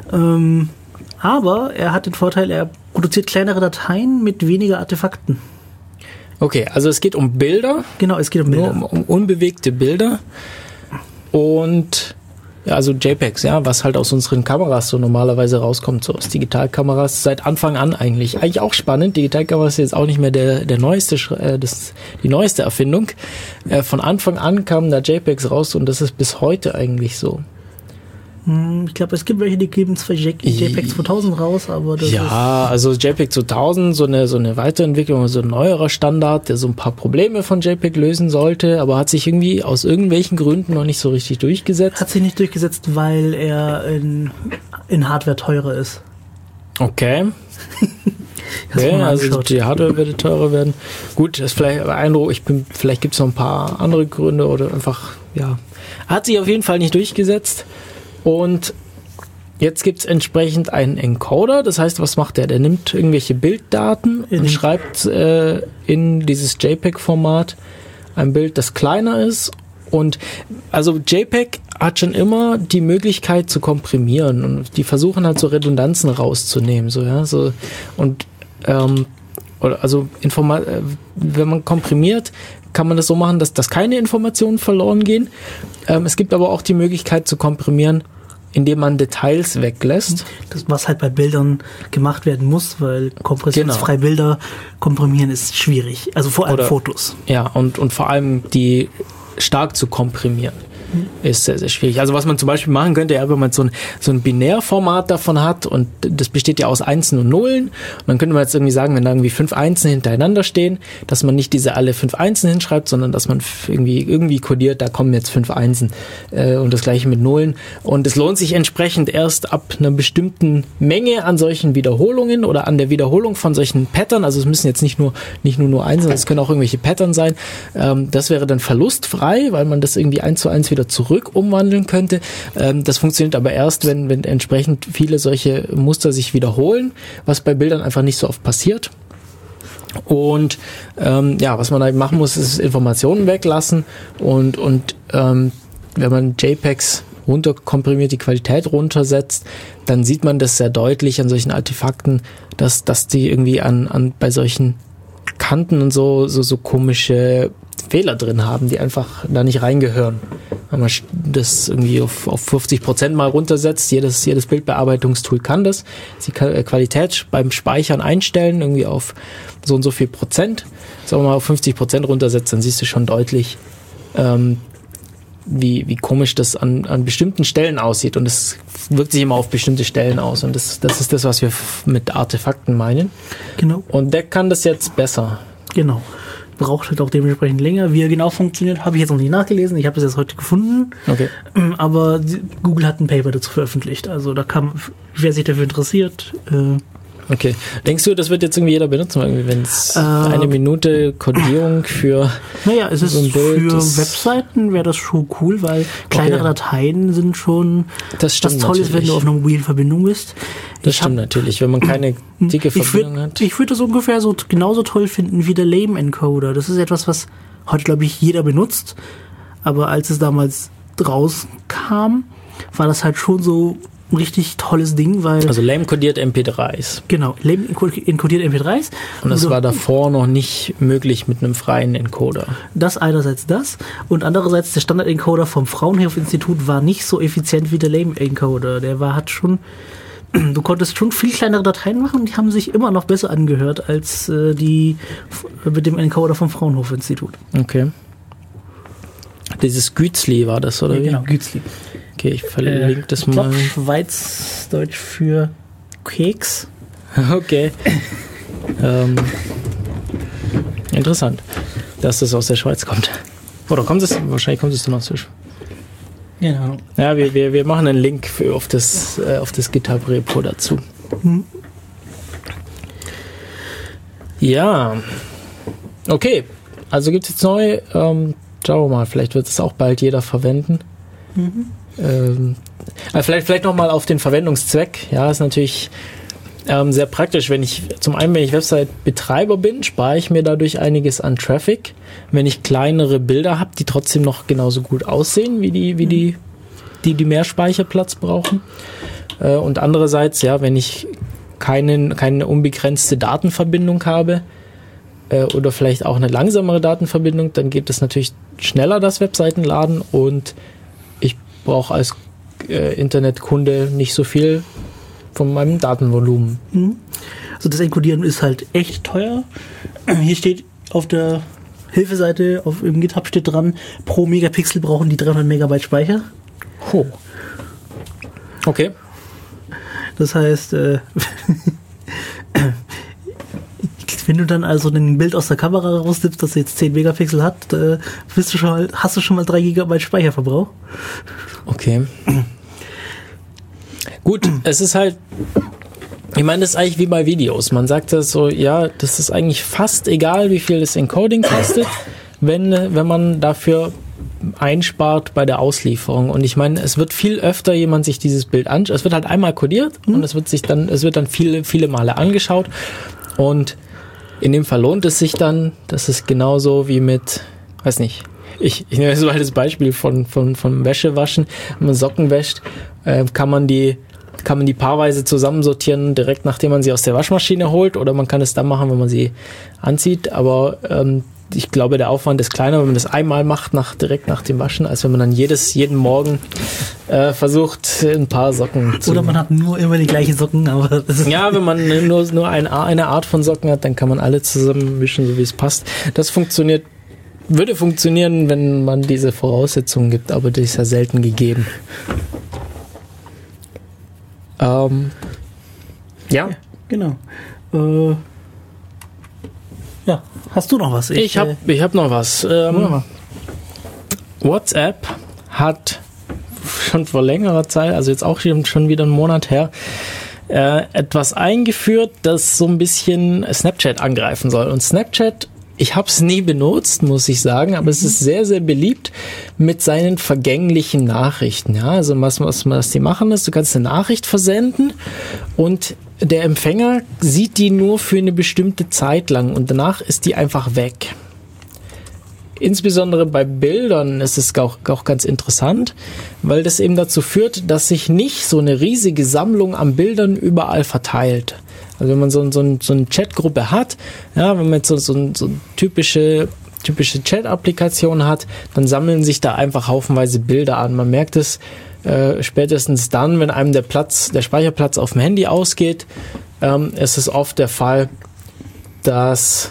Aber er hat den Vorteil, er produziert kleinere Dateien mit weniger Artefakten. Okay, also es geht um Bilder. Genau, es geht um Bilder. Nur um unbewegte Bilder. Und ja, also JPEGs, ja, was halt aus unseren Kameras so normalerweise rauskommt, so aus Digitalkameras, seit Anfang an eigentlich. Eigentlich auch spannend. Digitalkamera ist jetzt auch nicht mehr die neueste Erfindung. Von Anfang an kamen da JPEGs raus und das ist bis heute eigentlich so. Ich glaube, es gibt welche, die geben zwar JPEG 2000 raus, aber das ist... Also JPEG 2000, so eine Weiterentwicklung, so ein neuerer Standard, der so ein paar Probleme von JPEG lösen sollte, aber hat sich irgendwie aus irgendwelchen Gründen noch nicht so richtig durchgesetzt. Hat sich nicht durchgesetzt, weil er in Hardware teurer ist. Okay. Also die Hardware würde teurer werden. Gut, das ist vielleicht Eindruck, vielleicht gibt es noch ein paar andere Gründe oder einfach, ja. Hat sich auf jeden Fall nicht durchgesetzt. Und jetzt gibt es entsprechend einen Encoder. Das heißt, was macht der? Der nimmt irgendwelche Bilddaten und schreibt in dieses JPEG-Format ein Bild, das kleiner ist. Und also JPEG hat schon immer die Möglichkeit zu komprimieren. Und die versuchen halt so Redundanzen rauszunehmen. Wenn man komprimiert, kann man das so machen, dass keine Informationen verloren gehen. Es gibt aber auch die Möglichkeit zu komprimieren, indem man Details weglässt. Das, was halt bei Bildern gemacht werden muss, weil kompressionsfreie Bilder komprimieren ist schwierig. Also vor allem Fotos. Ja, und vor allem die stark zu komprimieren. Ist sehr, sehr schwierig. Also was man zum Beispiel machen könnte, ja, wenn man so ein Binärformat davon hat und das besteht ja aus Einsen und Nullen und dann könnte man jetzt irgendwie sagen, wenn da irgendwie 5 Einsen hintereinander stehen, dass man nicht diese alle 5 Einsen hinschreibt, sondern dass man irgendwie kodiert, da kommen jetzt 5 Einsen und das gleiche mit Nullen und es lohnt sich entsprechend erst ab einer bestimmten Menge an solchen Wiederholungen oder an der Wiederholung von solchen Pattern, also es müssen jetzt nicht nur Einsen, es können auch irgendwelche Pattern sein, das wäre dann verlustfrei, weil man das irgendwie 1:1 wieder zurück umwandeln könnte. Das funktioniert aber erst, wenn entsprechend viele solche Muster sich wiederholen, was bei Bildern einfach nicht so oft passiert. Und was man halt machen muss, ist Informationen weglassen und wenn man JPEGs runterkomprimiert, die Qualität runtersetzt, dann sieht man das sehr deutlich an solchen Artefakten, dass die irgendwie bei solchen Kanten und so komische Fehler drin haben, die einfach da nicht reingehören. Wenn man das irgendwie auf 50% mal runtersetzt, jedes Bildbearbeitungstool kann das. Die Qualität beim Speichern einstellen, irgendwie auf so und so viel Prozent. Sagen wir mal auf 50% runtersetzt, dann siehst du schon deutlich, wie komisch das an bestimmten Stellen aussieht. Und es wirkt sich immer auf bestimmte Stellen aus. Und das ist das, was wir mit Artefakten meinen. Genau. Und der kann das jetzt besser. Genau. Braucht halt auch dementsprechend länger. Wie er genau funktioniert, habe ich jetzt noch nicht nachgelesen. Ich habe das jetzt heute gefunden. Okay. Aber Google hat ein Paper dazu veröffentlicht. Also wer sich dafür interessiert, Okay. Denkst du, das wird jetzt irgendwie jeder benutzen, wenn es eine Minute Codierung für naja, es ist so ein Bild für Webseiten wäre das schon cool, weil kleinere Dateien sind schon das was Tolles, wenn du auf einer mobilen Verbindung bist. Das stimmt natürlich, wenn man keine dicke Verbindung hat. Ich würde das ungefähr so genauso toll finden wie der Lame-Encoder. Das ist etwas, was heute, glaube ich, jeder benutzt. Aber als es damals rauskam, war das halt schon so ein richtig tolles Ding, weil... Also Lame kodiert MP3s. Genau, Lame encodiert MP3s. Und das war davor noch nicht möglich mit einem freien Encoder. Das einerseits das und andererseits der Standard-Encoder vom Fraunhofer-Institut war nicht so effizient wie der Lame-Encoder. Du konntest schon viel kleinere Dateien machen und die haben sich immer noch besser angehört als die mit dem Encoder vom Fraunhofer-Institut. Okay. Dieses Gützli war das, oder ja, wie? Genau, Gützli. Okay, ich verlinke das mal. Schweizdeutsch für Keks. Okay. Interessant, dass das aus der Schweiz kommt. Oder wahrscheinlich kommt es dann aus der Schweiz. Genau. Ja, wir machen einen Link auf das GitHub-Repo dazu. Ja. Okay, also gibt es jetzt neu. Schauen wir mal, vielleicht wird es auch bald jeder verwenden. Vielleicht nochmal auf den Verwendungszweck. Ja, ist natürlich sehr praktisch. Wenn ich Website-Betreiber bin, spare ich mir dadurch einiges an Traffic. Wenn ich kleinere Bilder habe, die trotzdem noch genauso gut aussehen wie die mehr Speicherplatz brauchen. Und andererseits, ja, wenn ich keine unbegrenzte Datenverbindung habe oder vielleicht auch eine langsamere Datenverbindung, dann geht es natürlich schneller, das Webseitenladen, und ich brauche als Internetkunde nicht so viel von meinem Datenvolumen. Also das Encodieren ist halt echt teuer. Hier steht auf der Hilfeseite, im GitHub steht dran, pro Megapixel brauchen die 300 Megabyte Speicher. Oh. Okay. Das heißt, wenn du dann also ein Bild aus der Kamera rausnimmst, das jetzt 10 Megapixel hat, hast du schon mal 3 Gigabyte Speicherverbrauch. Okay. Gut, es ist halt, ich meine, das ist eigentlich wie bei Videos. Man sagt das so, ja, das ist eigentlich fast egal, wie viel das Encoding kostet, wenn man dafür einspart bei der Auslieferung. Und ich meine, es wird viel öfter jemand sich dieses Bild anschaut. Es wird halt einmal kodiert und es wird dann viele Male angeschaut. Und in dem Fall lohnt es sich dann. Das ist genauso wie mit, weiß nicht, ich nehme jetzt mal das Beispiel von Wäschewaschen. Wenn man Socken wäscht, kann man die paarweise zusammensortieren, direkt nachdem man sie aus der Waschmaschine holt, oder man kann es dann machen, wenn man sie anzieht. Aber ich glaube, der Aufwand ist kleiner, wenn man das einmal macht, direkt nach dem Waschen, als wenn man dann jeden Morgen versucht, ein paar Socken zu... Oder man hat nur immer die gleichen Socken, aber... Ja, wenn man nur eine Art von Socken hat, dann kann man alle zusammen mischen, so wie es passt. Das würde funktionieren, wenn man diese Voraussetzungen gibt, aber das ist ja selten gegeben. Ja. Genau. Ja, hast du noch was? Ich hab noch was. WhatsApp hat schon vor längerer Zeit, also jetzt auch schon wieder einen Monat her, etwas eingeführt, das so ein bisschen Snapchat angreifen soll. Und Snapchat, ich habe es nie benutzt, muss ich sagen, aber es ist sehr, sehr beliebt mit seinen vergänglichen Nachrichten. Ja, also was die machen ist, du kannst eine Nachricht versenden und der Empfänger sieht die nur für eine bestimmte Zeit lang und danach ist die einfach weg. Insbesondere bei Bildern ist es auch ganz interessant, weil das eben dazu führt, dass sich nicht so eine riesige Sammlung an Bildern überall verteilt. Also wenn man so eine Chatgruppe hat, ja, wenn man jetzt so eine typische Chat-Applikation hat, dann sammeln sich da einfach haufenweise Bilder an. Man merkt es spätestens dann, wenn einem der Speicherplatz auf dem Handy ausgeht, ist es oft der Fall, dass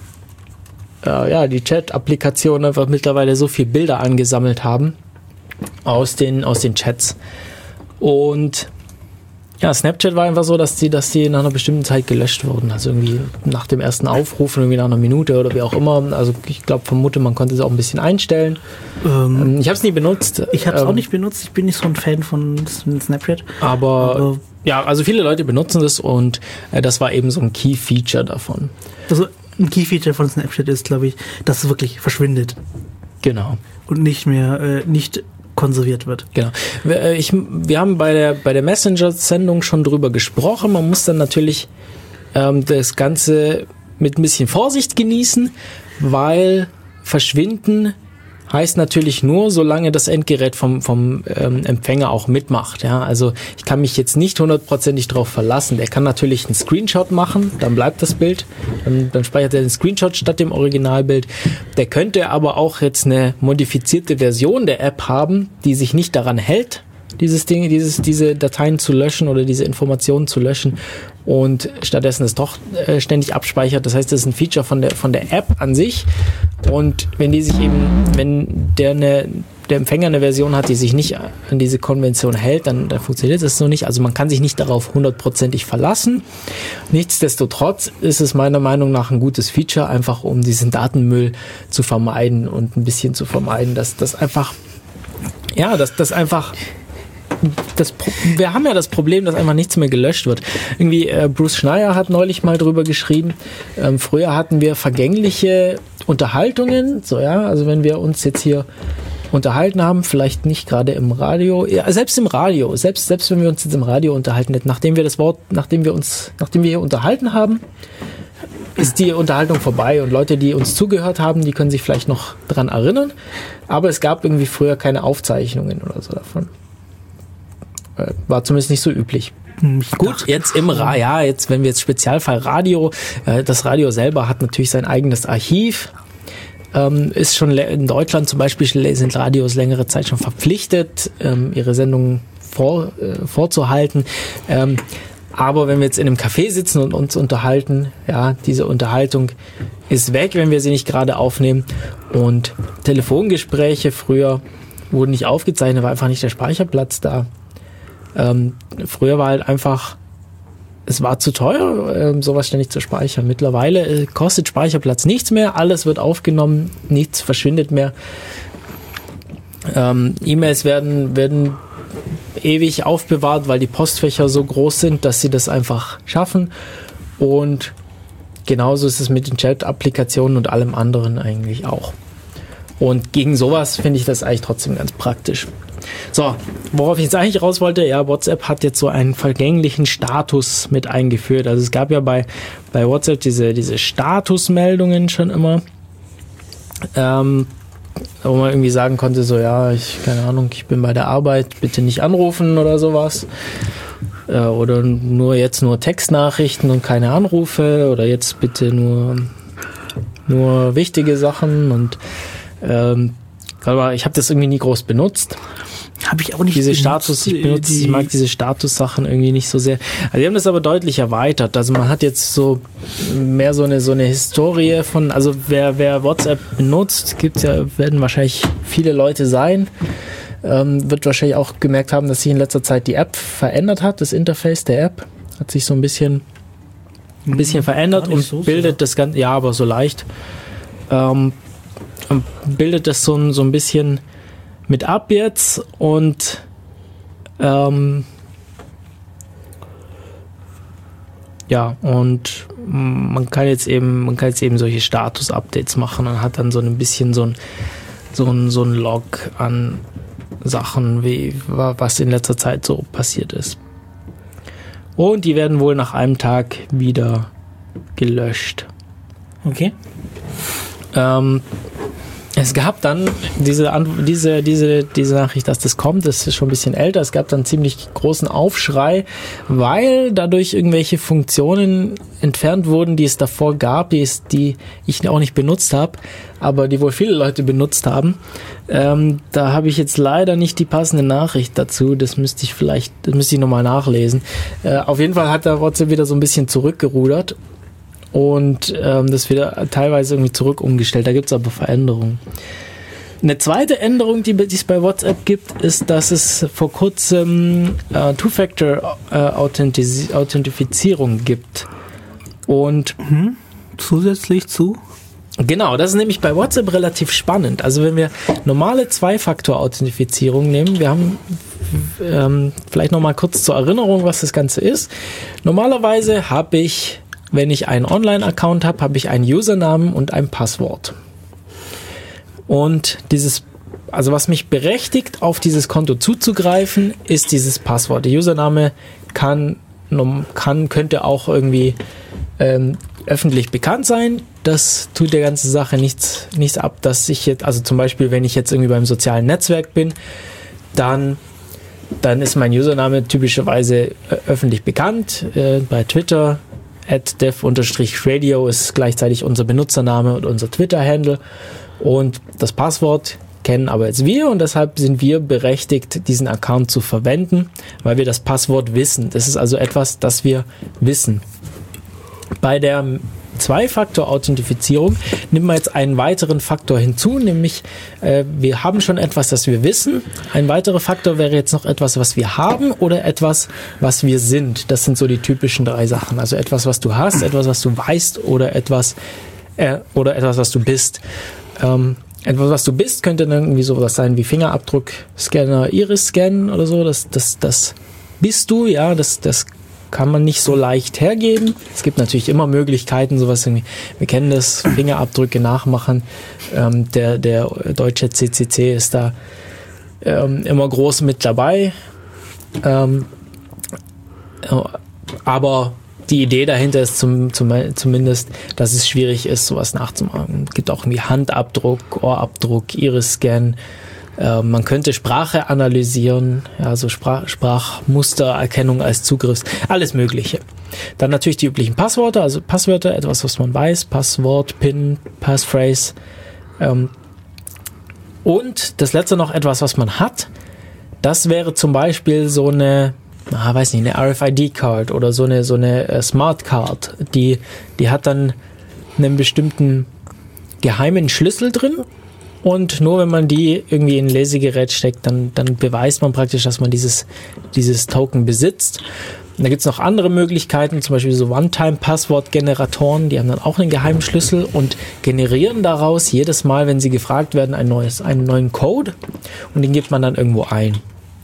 die Chat-Applikationen einfach mittlerweile so viele Bilder angesammelt haben aus den Chats. Und Ja, Snapchat war einfach so, dass die nach einer bestimmten Zeit gelöscht wurden. Also irgendwie nach dem ersten Aufruf, irgendwie nach einer Minute oder wie auch immer. Also ich vermute, man konnte es auch ein bisschen einstellen. Ich habe es nie benutzt. Ich habe es auch nicht benutzt. Ich bin nicht so ein Fan von Snapchat. Aber ja, also viele Leute benutzen das und das war eben so ein Key-Feature davon. Also ein Key-Feature von Snapchat ist, glaube ich, dass es wirklich verschwindet. Genau. Und nicht mehr, nicht konserviert wird. Genau. Wir haben bei der Messenger-Sendung schon drüber gesprochen. Man muss dann natürlich das Ganze mit ein bisschen Vorsicht genießen, weil verschwinden heißt natürlich nur, solange das Endgerät vom Empfänger auch mitmacht. Ja, also ich kann mich jetzt nicht 100% darauf verlassen. Der kann natürlich einen Screenshot machen, dann bleibt das Bild, dann speichert er den Screenshot statt dem Originalbild. Der könnte aber auch jetzt eine modifizierte Version der App haben, die sich nicht daran hält, diese Dateien zu löschen oder diese Informationen zu löschen und stattdessen es doch ständig abspeichert. Das heißt, das ist ein Feature von der App an sich. Und wenn der Empfänger eine Version hat, die sich nicht an diese Konvention hält, dann funktioniert das so nicht. Also man kann sich nicht darauf 100%ig verlassen. Nichtsdestotrotz ist es meiner Meinung nach ein gutes Feature, einfach um diesen Datenmüll zu vermeiden und ein bisschen zu vermeiden, wir haben ja das Problem, dass einfach nichts mehr gelöscht wird. Irgendwie Bruce Schneier hat neulich mal drüber geschrieben, früher hatten wir vergängliche Unterhaltungen, also wenn wir uns jetzt hier unterhalten haben, vielleicht nicht gerade im Radio, ja, selbst im Radio, selbst wenn wir uns jetzt im Radio unterhalten hätten, nachdem wir hier unterhalten haben, ist die Unterhaltung vorbei und Leute, die uns zugehört haben, die können sich vielleicht noch dran erinnern, aber es gab irgendwie früher keine Aufzeichnungen oder so davon. War zumindest nicht so üblich. Gut, jetzt wenn wir jetzt Spezialfall Radio, das Radio selber hat natürlich sein eigenes Archiv, ist schon in Deutschland zum Beispiel sind Radios längere Zeit schon verpflichtet, ihre Sendungen vorzuhalten. Aber wenn wir jetzt in einem Café sitzen und uns unterhalten, ja, diese Unterhaltung ist weg, wenn wir sie nicht gerade aufnehmen. Und Telefongespräche früher wurden nicht aufgezeichnet, war einfach nicht der Speicherplatz da. Früher war halt einfach, es war zu teuer, sowas ständig zu speichern. Mittlerweile kostet Speicherplatz nichts mehr, alles wird aufgenommen, nichts verschwindet mehr. E-Mails werden ewig aufbewahrt, weil die Postfächer so groß sind, dass sie das einfach schaffen. Und genauso ist es mit den Chat-Applikationen und allem anderen eigentlich auch. Und gegen sowas finde ich das eigentlich trotzdem ganz praktisch. So, worauf ich jetzt eigentlich raus wollte, ja, WhatsApp hat jetzt so einen vergänglichen Status mit eingeführt. Also es gab ja bei WhatsApp diese Statusmeldungen schon immer, wo man irgendwie sagen konnte, so, ja, keine Ahnung, ich bin bei der Arbeit, bitte nicht anrufen oder sowas. Oder nur Textnachrichten und keine Anrufe oder jetzt bitte nur wichtige Sachen und aber ich habe das irgendwie nie groß benutzt. Habe ich auch nicht benutzt. Ich mag diese Status-Sachen irgendwie nicht so sehr. Also die haben das aber deutlich erweitert. Also man hat jetzt so mehr so eine Historie von, also wer WhatsApp benutzt, werden wahrscheinlich viele Leute sein, wird wahrscheinlich auch gemerkt haben, dass sich in letzter Zeit die App verändert hat. Das Interface der App hat sich so ein bisschen verändert und so bildet das Ganze, ja, aber so leicht, bildet das so ein bisschen mit ab jetzt und und man kann jetzt eben solche Status-Updates machen und hat dann so ein bisschen so ein Log an Sachen, wie was in letzter Zeit so passiert ist. Und die werden wohl nach einem Tag wieder gelöscht. Okay. Es gab dann diese Nachricht, dass das kommt, das ist schon ein bisschen älter, es gab dann ziemlich großen Aufschrei, weil dadurch irgendwelche Funktionen entfernt wurden, die es davor gab, die ich auch nicht benutzt habe, aber die wohl viele Leute benutzt haben. Da habe ich jetzt leider nicht die passende Nachricht dazu, das müsste ich nochmal nachlesen. Auf jeden Fall hat der WhatsApp wieder so ein bisschen zurückgerudert. Und das wieder teilweise irgendwie zurück umgestellt. Da gibt es aber Veränderungen. Eine zweite Änderung, die es bei WhatsApp gibt, ist, dass es vor kurzem Two-Factor-Authentifizierung gibt. Und zusätzlich zu? Genau, das ist nämlich bei WhatsApp relativ spannend. Also wenn wir normale Zwei-Faktor-Authentifizierung nehmen, wir haben vielleicht nochmal kurz zur Erinnerung, was das Ganze ist. Normalerweise habe ich, wenn ich einen Online-Account habe, habe ich einen Usernamen und ein Passwort. Und also was mich berechtigt, auf dieses Konto zuzugreifen, ist dieses Passwort. Der Username könnte auch irgendwie öffentlich bekannt sein. Das tut der ganzen Sache nichts ab, dass ich jetzt, also zum Beispiel, wenn ich jetzt irgendwie beim sozialen Netzwerk bin, dann ist mein Username typischerweise öffentlich bekannt. Bei Twitter @dev_radio ist gleichzeitig unser Benutzername und unser Twitter-Handle. Und das Passwort kennen aber jetzt wir und deshalb sind wir berechtigt, diesen Account zu verwenden, weil wir das Passwort wissen. Das ist also etwas, das wir wissen. Bei der Zwei-Faktor-Authentifizierung nimmt man jetzt einen weiteren Faktor hinzu, nämlich wir haben schon etwas, das wir wissen. Ein weiterer Faktor wäre jetzt noch etwas, was wir haben oder etwas, was wir sind. Das sind so die typischen 3 Sachen. Also etwas, was du hast, etwas, was du weißt oder etwas, was du bist. Etwas, was du bist, könnte dann irgendwie sowas sein wie Fingerabdruck, Scanner, Iris-Scan oder so. Das bist du, ja, das kann man nicht so leicht hergeben. Es gibt natürlich immer Möglichkeiten, sowas irgendwie, wir kennen das, Fingerabdrücke nachmachen. Der deutsche CCC ist da immer groß mit dabei. Aber die Idee dahinter ist zumindest, dass es schwierig ist, sowas nachzumachen. Es gibt auch irgendwie Handabdruck, Ohrabdruck, Iris-Scan. Man könnte Sprache analysieren, also Sprachmustererkennung als Zugriffs, alles Mögliche. Dann natürlich die üblichen Passwörter, also Passwörter, etwas, was man weiß, Passwort, PIN, Passphrase. Und das letzte noch etwas, was man hat. Das wäre zum Beispiel so eine RFID-Card oder so eine Smart Card. Die hat dann einen bestimmten geheimen Schlüssel drin. Und nur wenn man die irgendwie in ein Lesegerät steckt, dann beweist man praktisch, dass man dieses Token besitzt. Und da gibt es noch andere Möglichkeiten, zum Beispiel so One-Time-Passwort-Generatoren, die haben dann auch einen geheimen Schlüssel und generieren daraus jedes Mal, wenn sie gefragt werden, einen neuen Code und den gibt man dann irgendwo ein.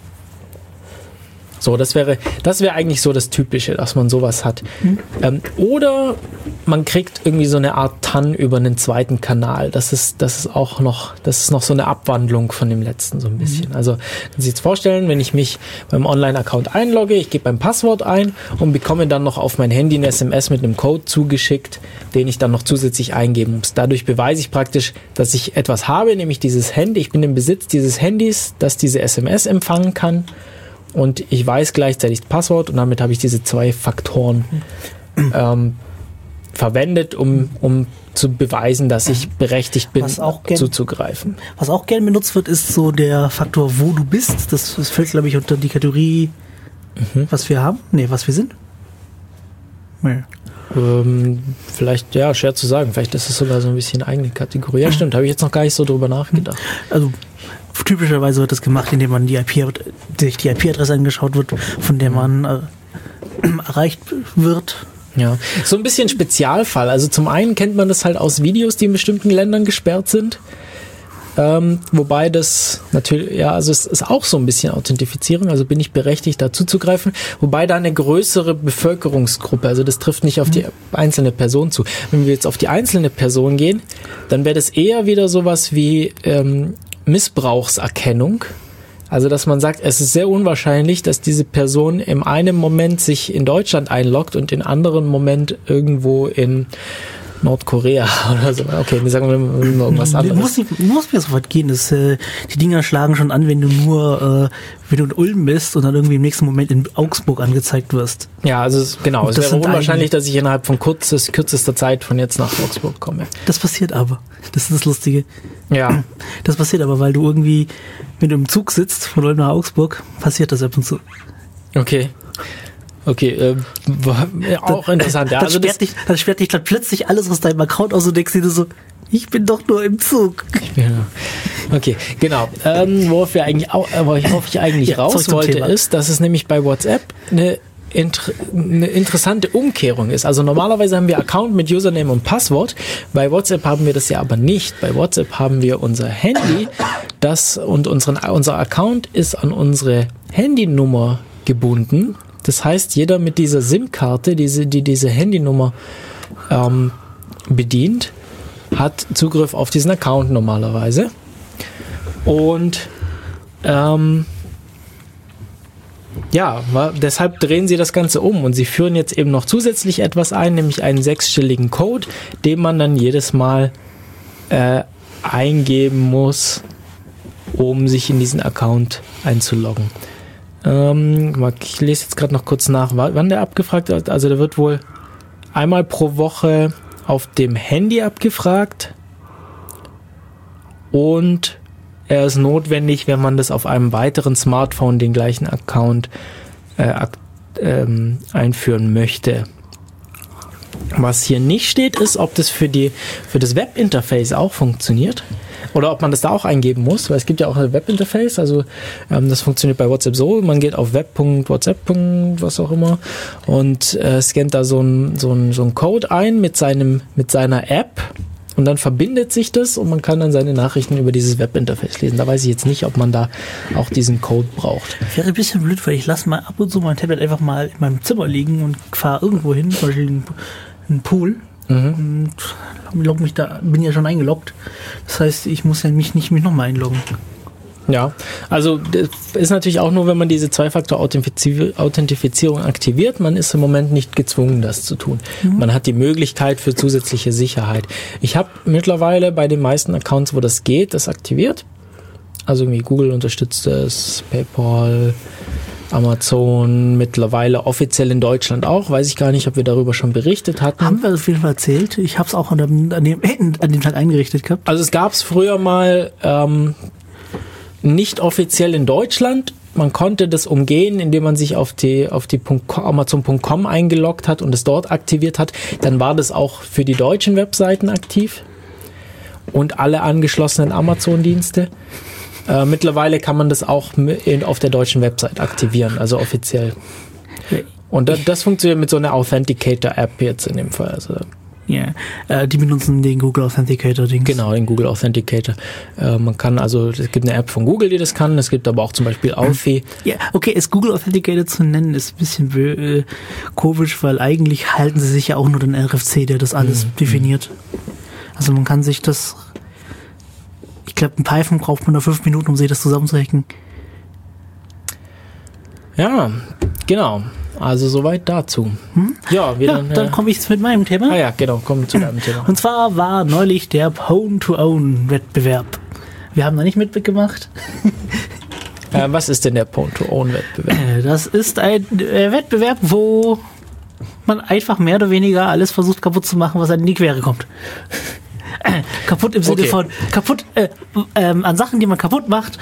So, das wäre eigentlich so das Typische, dass man sowas hat. Oder man kriegt irgendwie so eine Art TAN über einen zweiten Kanal. Das ist noch so eine Abwandlung von dem letzten so ein bisschen. Also, wenn Sie sich jetzt vorstellen, wenn ich mich beim Online-Account einlogge, ich gebe mein Passwort ein und bekomme dann noch auf mein Handy eine SMS mit einem Code zugeschickt, den ich dann noch zusätzlich eingeben muss. Dadurch beweise ich praktisch, dass ich etwas habe, nämlich dieses Handy. Ich bin im Besitz dieses Handys, das diese SMS empfangen kann. Und ich weiß gleichzeitig das Passwort und damit habe ich diese 2 Faktoren verwendet, um zu beweisen, dass ich berechtigt bin, zuzugreifen. Was auch gern benutzt wird, ist so der Faktor, wo du bist. Das fällt, glaube ich, unter die Kategorie, was wir haben. Nee, was wir sind. Nee. Vielleicht, ja, schwer zu sagen. Vielleicht ist es sogar so ein bisschen eine eigene Kategorie. Ja, stimmt, habe ich jetzt noch gar nicht so drüber nachgedacht. Also typischerweise wird das gemacht, indem man sich die IP-Adresse angeschaut wird, von der man erreicht wird. Ja, so ein bisschen Spezialfall. Also zum einen kennt man das halt aus Videos, die in bestimmten Ländern gesperrt sind. Wobei das natürlich, ja, also es ist auch so ein bisschen Authentifizierung, also bin ich berechtigt, da zuzugreifen, wobei da eine größere Bevölkerungsgruppe, also das trifft nicht auf die einzelne Person zu. Wenn wir jetzt auf die einzelne Person gehen, dann wäre das eher wieder sowas wie Missbrauchserkennung. Also, dass man sagt, es ist sehr unwahrscheinlich, dass diese Person in einem Moment sich in Deutschland einloggt und in anderen Moment irgendwo in Nordkorea oder so. Okay, wir sagen mal irgendwas anderes. Du musst mir so weit gehen. Die Dinger schlagen schon an, wenn du in Ulm bist und dann irgendwie im nächsten Moment in Augsburg angezeigt wirst. Ja, also es wäre unwahrscheinlich, dass ich innerhalb von kürzester Zeit von jetzt nach Augsburg komme. Das passiert aber. Das ist das Lustige. Ja. Das passiert aber, weil du irgendwie, wenn du im Zug sitzt von Ulm nach Augsburg, passiert das ab und zu. Okay. Okay, auch interessant. Ja, dann sperrt dich dann plötzlich alles aus deinem Account aus und denkst dir so, ich bin doch nur im Zug. Okay, genau. Worauf ich eigentlich raus wollte, ist, dass es nämlich bei WhatsApp eine interessante Umkehrung ist. Also normalerweise haben wir Account mit Username und Passwort. Bei WhatsApp haben wir das ja aber nicht. Bei WhatsApp haben wir unser Handy, unser Account ist an unsere Handynummer gebunden. Das heißt, jeder mit dieser SIM-Karte, die diese Handynummer bedient, hat Zugriff auf diesen Account normalerweise. Und deshalb drehen sie das Ganze um und sie führen jetzt eben noch zusätzlich etwas ein, nämlich einen 6-stelligen Code, den man dann jedes Mal eingeben muss, um sich in diesen Account einzuloggen. Ich lese jetzt gerade noch kurz nach, wann der abgefragt wird. Also der wird wohl einmal pro Woche auf dem Handy abgefragt und er ist notwendig, wenn man das auf einem weiteren Smartphone den gleichen Account einführen möchte. Was hier nicht steht, ist, ob das für das Webinterface auch funktioniert oder ob man das da auch eingeben muss, weil es gibt ja auch ein Webinterface, also das funktioniert bei WhatsApp so, man geht auf web.whatsapp. was auch immer und scannt da so ein Code ein mit seiner App und dann verbindet sich das und man kann dann seine Nachrichten über dieses Webinterface lesen. Da weiß ich jetzt nicht, ob man da auch diesen Code braucht. Wäre ein bisschen blöd, weil ich lasse mal ab und zu mein Tablet einfach mal in meinem Zimmer liegen und fahre irgendwo hin, zum Beispiel in einen Pool. Und logge mich da, bin ja schon eingeloggt. Das heißt, ich muss ja mich nochmal einloggen. Ja, also das ist natürlich auch nur, wenn man diese Zwei-Faktor-Authentifizierung aktiviert. Man ist im Moment nicht gezwungen, das zu tun. Man hat die Möglichkeit für zusätzliche Sicherheit. Ich habe mittlerweile bei den meisten Accounts, wo das geht, das aktiviert. Also irgendwie Google unterstützt es, PayPal, Amazon, mittlerweile offiziell in Deutschland auch. Weiß ich gar nicht, ob wir darüber schon berichtet hatten. Haben wir auf jeden Fall erzählt. Ich habe es auch an dem Tag eingerichtet gehabt. Also es gab es früher mal nicht offiziell in Deutschland. Man konnte das umgehen, indem man sich auf die Amazon.com eingeloggt hat und es dort aktiviert hat. Dann war das auch für die deutschen Webseiten aktiv und alle angeschlossenen Amazon-Dienste. Mittlerweile kann man das auch auf der deutschen Website aktivieren, also offiziell. Und das funktioniert mit so einer Authenticator-App jetzt in dem Fall. Also ja, die benutzen den Google Authenticator-Ding. Genau, den Google Authenticator. Man kann also, es gibt eine App von Google, die das kann. Es gibt aber auch zum Beispiel Authy. Ja, okay, es Google Authenticator zu nennen, ist ein bisschen komisch, weil eigentlich halten sie sich ja auch nur den RFC, der das alles definiert. Also man kann sich das, ich glaube, in Python braucht man nur 5 Minuten, um sich das zusammenzuhacken. Ja, genau. Also soweit dazu. Ja, dann komme ich jetzt mit meinem Thema. Ja, genau, kommen zu deinem Thema. Und zwar war neulich der Pwn-to-Own-Wettbewerb. Wir haben da nicht mitgemacht. Was ist denn der Pwn-to-Own-Wettbewerb? Das ist ein Wettbewerb, wo man einfach mehr oder weniger alles versucht kaputt zu machen, was einem in die Quere kommt. Kaputt im Sinne von kaputt an Sachen, die man kaputt macht.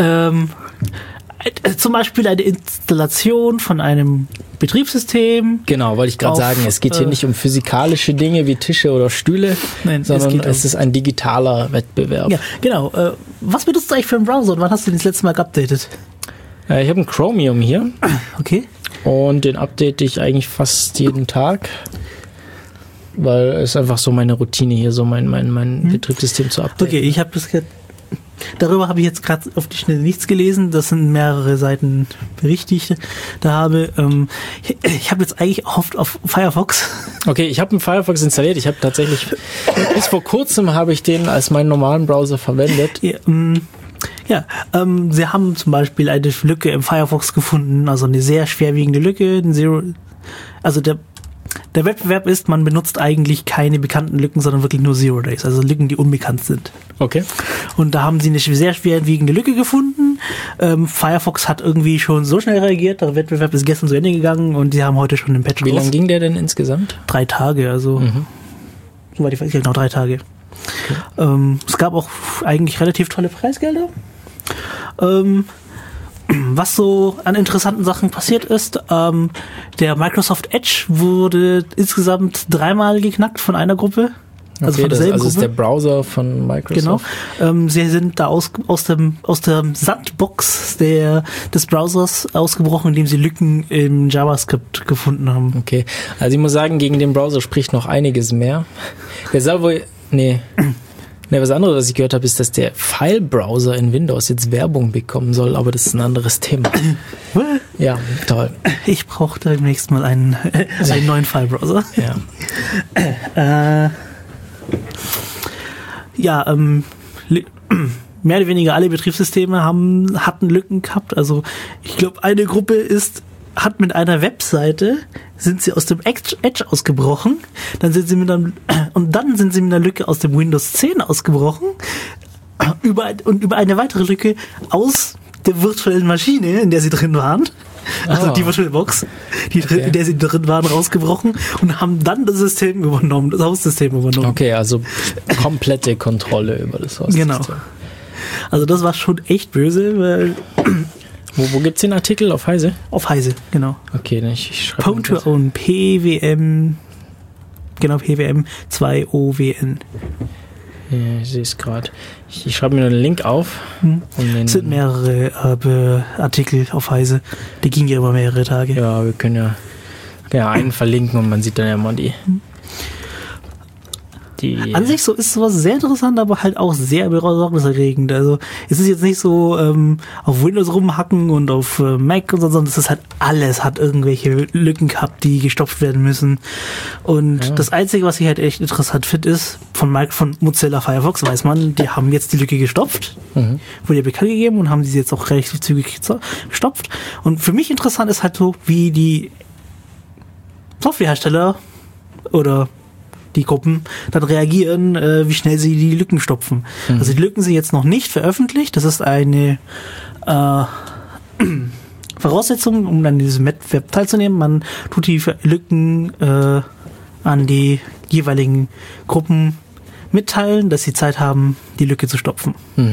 Zum Beispiel eine Installation von einem Betriebssystem. Genau, wollte ich gerade sagen, es geht hier nicht um physikalische Dinge wie Tische oder Stühle, nein, sondern es ist ein digitaler Wettbewerb. Ja, genau. Was benutzt du eigentlich für einen Browser und wann hast du den das letzte Mal geupdatet? Ich habe einen Chromium hier. Okay. Und den update ich eigentlich fast jeden Tag, weil es einfach so meine Routine hier, so mein Betriebssystem zu updaten. Okay, ich habe das darüber habe ich jetzt gerade auf die Schnelle nichts gelesen. Das sind mehrere Seiten Berichte, die ich da habe. Ich habe jetzt eigentlich oft auf Firefox. Okay, ich habe einen Firefox installiert. Ich habe tatsächlich bis vor kurzem habe ich den als meinen normalen Browser verwendet. Ja, sie haben zum Beispiel eine Lücke im Firefox gefunden, also eine sehr schwerwiegende Lücke. Also der Wettbewerb ist, man benutzt eigentlich keine bekannten Lücken, sondern wirklich nur Zero Days, also Lücken, die unbekannt sind. Okay. Und da haben sie eine sehr schwerwiegende Lücke gefunden. Firefox hat irgendwie schon so schnell reagiert, der Wettbewerb ist gestern zu Ende gegangen und sie haben heute schon den Patch raus. Wie lange ging der denn insgesamt? 3 Tage, also soweit ich weiß, genau 3 Tage. Okay. Es gab auch eigentlich relativ tolle Preisgelder. was so an interessanten Sachen passiert ist, der Microsoft Edge wurde insgesamt 3-mal geknackt von einer Gruppe. Also von derselben Gruppe. Ist der Browser von Microsoft. Genau. Sie sind da aus der Sandbox des Browsers ausgebrochen, indem sie Lücken im JavaScript gefunden haben. Okay. Also ich muss sagen, gegen den Browser spricht noch einiges mehr. Der soll wohl, was anderes, was ich gehört habe, ist, dass der File-Browser in Windows jetzt Werbung bekommen soll, aber das ist ein anderes Thema. Ja, toll. Ich brauche demnächst mal einen neuen File-Browser. Ja. Mehr oder weniger alle Betriebssysteme hatten Lücken gehabt. Also ich glaube, eine Gruppe hat mit einer Webseite, sind sie aus dem Edge ausgebrochen, dann sind sie mit einer Lücke aus dem Windows 10 ausgebrochen über eine weitere Lücke aus der virtuellen Maschine, in der sie drin waren. Also die VirtualBox, in der sie drin waren, rausgebrochen und haben dann das Hostsystem übernommen. Okay, also komplette Kontrolle über das Hostsystem. Genau. Also das war schon echt böse, weil... Wo gibt's den Artikel? Auf Heise? Auf Heise, genau. Okay, dann ich schreibe... Pwn to Own, PWM 2OWN. Ja, ich sehe es gerade. Ich schreibe mir einen Link auf. Es sind mehrere Artikel auf Heise. Die gingen ja über mehrere Tage. Ja, wir können ja einen verlinken und man sieht dann ja mal die... An sich ist sowas sehr interessant, aber halt auch sehr besorgniserregend. Also es ist jetzt nicht so auf Windows rumhacken und auf Mac und so, sondern es ist halt alles hat irgendwelche Lücken gehabt, die gestopft werden müssen. Und das Einzige, was ich halt echt interessant finde, ist, von Mozilla Firefox weiß man, die haben jetzt die Lücke gestopft, wurde ja bekannt gegeben und haben sie jetzt auch relativ zügig gestopft. Und für mich interessant ist halt so, wie die Softwarehersteller oder die Gruppen dann reagieren, wie schnell sie die Lücken stopfen. Also die Lücken sind jetzt noch nicht veröffentlicht. Das ist eine Voraussetzung, um an diesem Wettbewerb teilzunehmen. Man tut die Lücken an die jeweiligen Gruppen mitteilen, dass sie Zeit haben, die Lücke zu stopfen.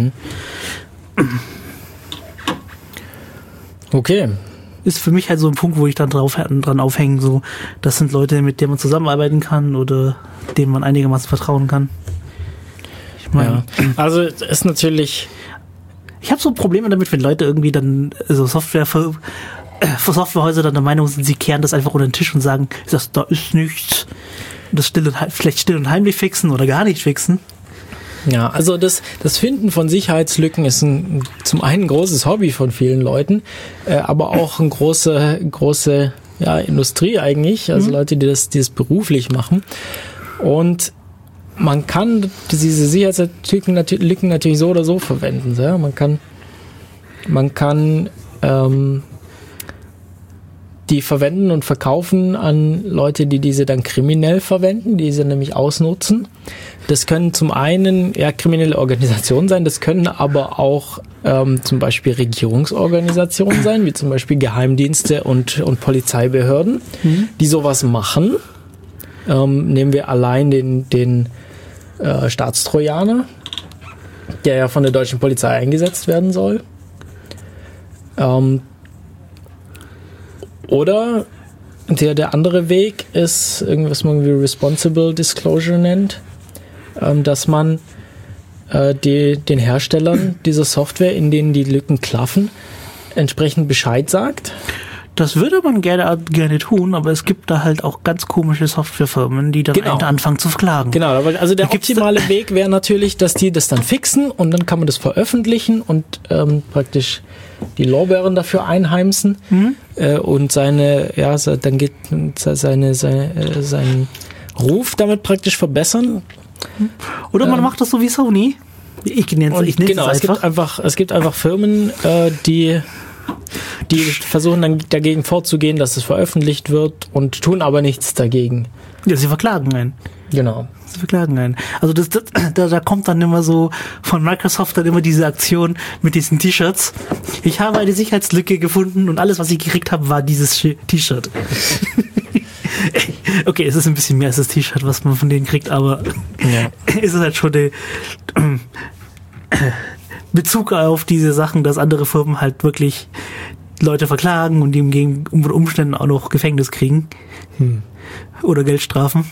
Okay. Ist für mich halt so ein Punkt, wo ich dann dran aufhänge, so, das sind Leute, mit denen man zusammenarbeiten kann oder denen man einigermaßen vertrauen kann. Ich meine, also es ist natürlich... Ich habe so Probleme damit, wenn Leute irgendwie dann so Softwarehäuser dann der Meinung sind, sie kehren das einfach unter den Tisch und sagen, da ist nichts. Das vielleicht still und heimlich fixen oder gar nicht fixen. Ja, also das Finden von Sicherheitslücken ist zum einen ein großes Hobby von vielen Leuten, aber auch eine große Industrie eigentlich, also Leute, die das beruflich machen. Und man kann diese Sicherheitslücken natürlich so oder so verwenden. Ja? Man kann die verwenden und verkaufen an Leute, die diese dann kriminell verwenden, die sie nämlich ausnutzen. Das können zum einen kriminelle Organisationen sein, das können aber auch zum Beispiel Regierungsorganisationen sein, wie zum Beispiel Geheimdienste und Polizeibehörden, die sowas machen. Nehmen wir allein den Staatstrojaner, der ja von der deutschen Polizei eingesetzt werden soll. Oder der andere Weg ist irgendwas, was man wie Responsible Disclosure nennt, dass man den Herstellern dieser Software, in denen die Lücken klaffen, entsprechend Bescheid sagt. Das würde man gerne tun, aber es gibt da halt auch ganz komische Softwarefirmen, die dann anfangen zu klagen. Genau, also der optimale Weg wäre natürlich, dass die das dann fixen und dann kann man das veröffentlichen und praktisch die Lorbeeren dafür einheimsen und seinen Ruf damit praktisch verbessern. Oder man macht das so wie Sony. Ich nenne es einfach. Es gibt einfach Firmen, die versuchen dann dagegen vorzugehen, dass es veröffentlicht wird und tun aber nichts dagegen. Ja, sie verklagen einen. Genau. Sie verklagen einen. Also da kommt dann immer so von Microsoft dann immer diese Aktion mit diesen T-Shirts. Ich habe eine Sicherheitslücke gefunden und alles, was ich gekriegt habe, war dieses T-Shirt. Okay, es ist ein bisschen mehr als das T-Shirt, was man von denen kriegt, aber es ist halt schon Bezug auf diese Sachen, dass andere Firmen halt wirklich Leute verklagen und die unter Umständen auch noch Gefängnis kriegen. Oder Geldstrafen.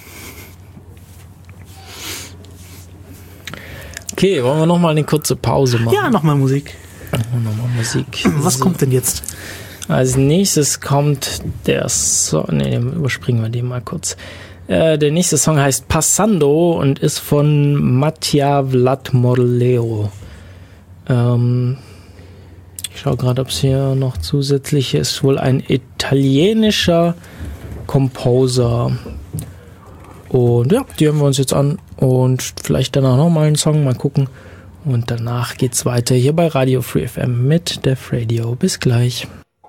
Okay, wollen wir nochmal eine kurze Pause machen? Ja, nochmal Musik. Nochmal Musik. Was kommt denn jetzt? Als nächstes kommt der Song, überspringen wir den mal kurz. Der nächste Song heißt Passando und ist von Mattia Vladmorleo. Ich schaue gerade, ob es hier noch zusätzlich ist. Wohl ein italienischer Composer. Und ja, die hören wir uns jetzt an und vielleicht danach nochmal einen Song, mal gucken. Und danach geht's weiter hier bei Radio Free FM mit Def Radio. Bis gleich.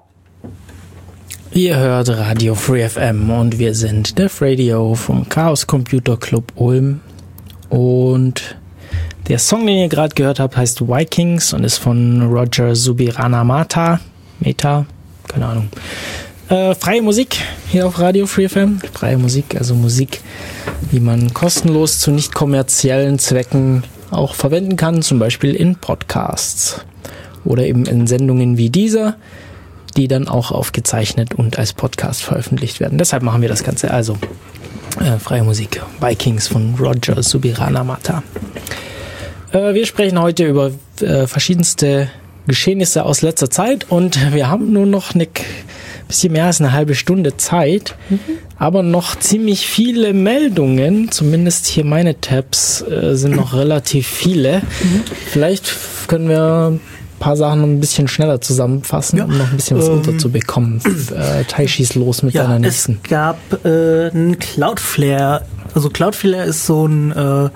Ihr hört Radio Free FM und wir sind Def Radio vom Chaos Computer Club Ulm. Und der Song, den ihr gerade gehört habt, heißt Vikings und ist von Roger Subiranamata. Keine Ahnung. Freie Musik hier auf Radio Free FM. Freie Musik, also Musik, die man kostenlos zu nicht kommerziellen Zwecken auch verwenden kann, zum Beispiel in Podcasts oder eben in Sendungen wie dieser, die dann auch aufgezeichnet und als Podcast veröffentlicht werden. Deshalb machen wir das Ganze. Also freie Musik, Vikings von Roger Subiranamata. Wir sprechen heute über verschiedenste Geschehnisse aus letzter Zeit und wir haben nur noch ein bisschen mehr als eine halbe Stunde Zeit, aber noch ziemlich viele Meldungen, zumindest hier meine Tabs sind noch relativ viele. Vielleicht können wir ein paar Sachen noch ein bisschen schneller zusammenfassen, um noch ein bisschen was unterzubekommen. Tai, schieß los mit deiner nächsten. Es gab einen Cloudflare. Also Cloudflare ist so ein,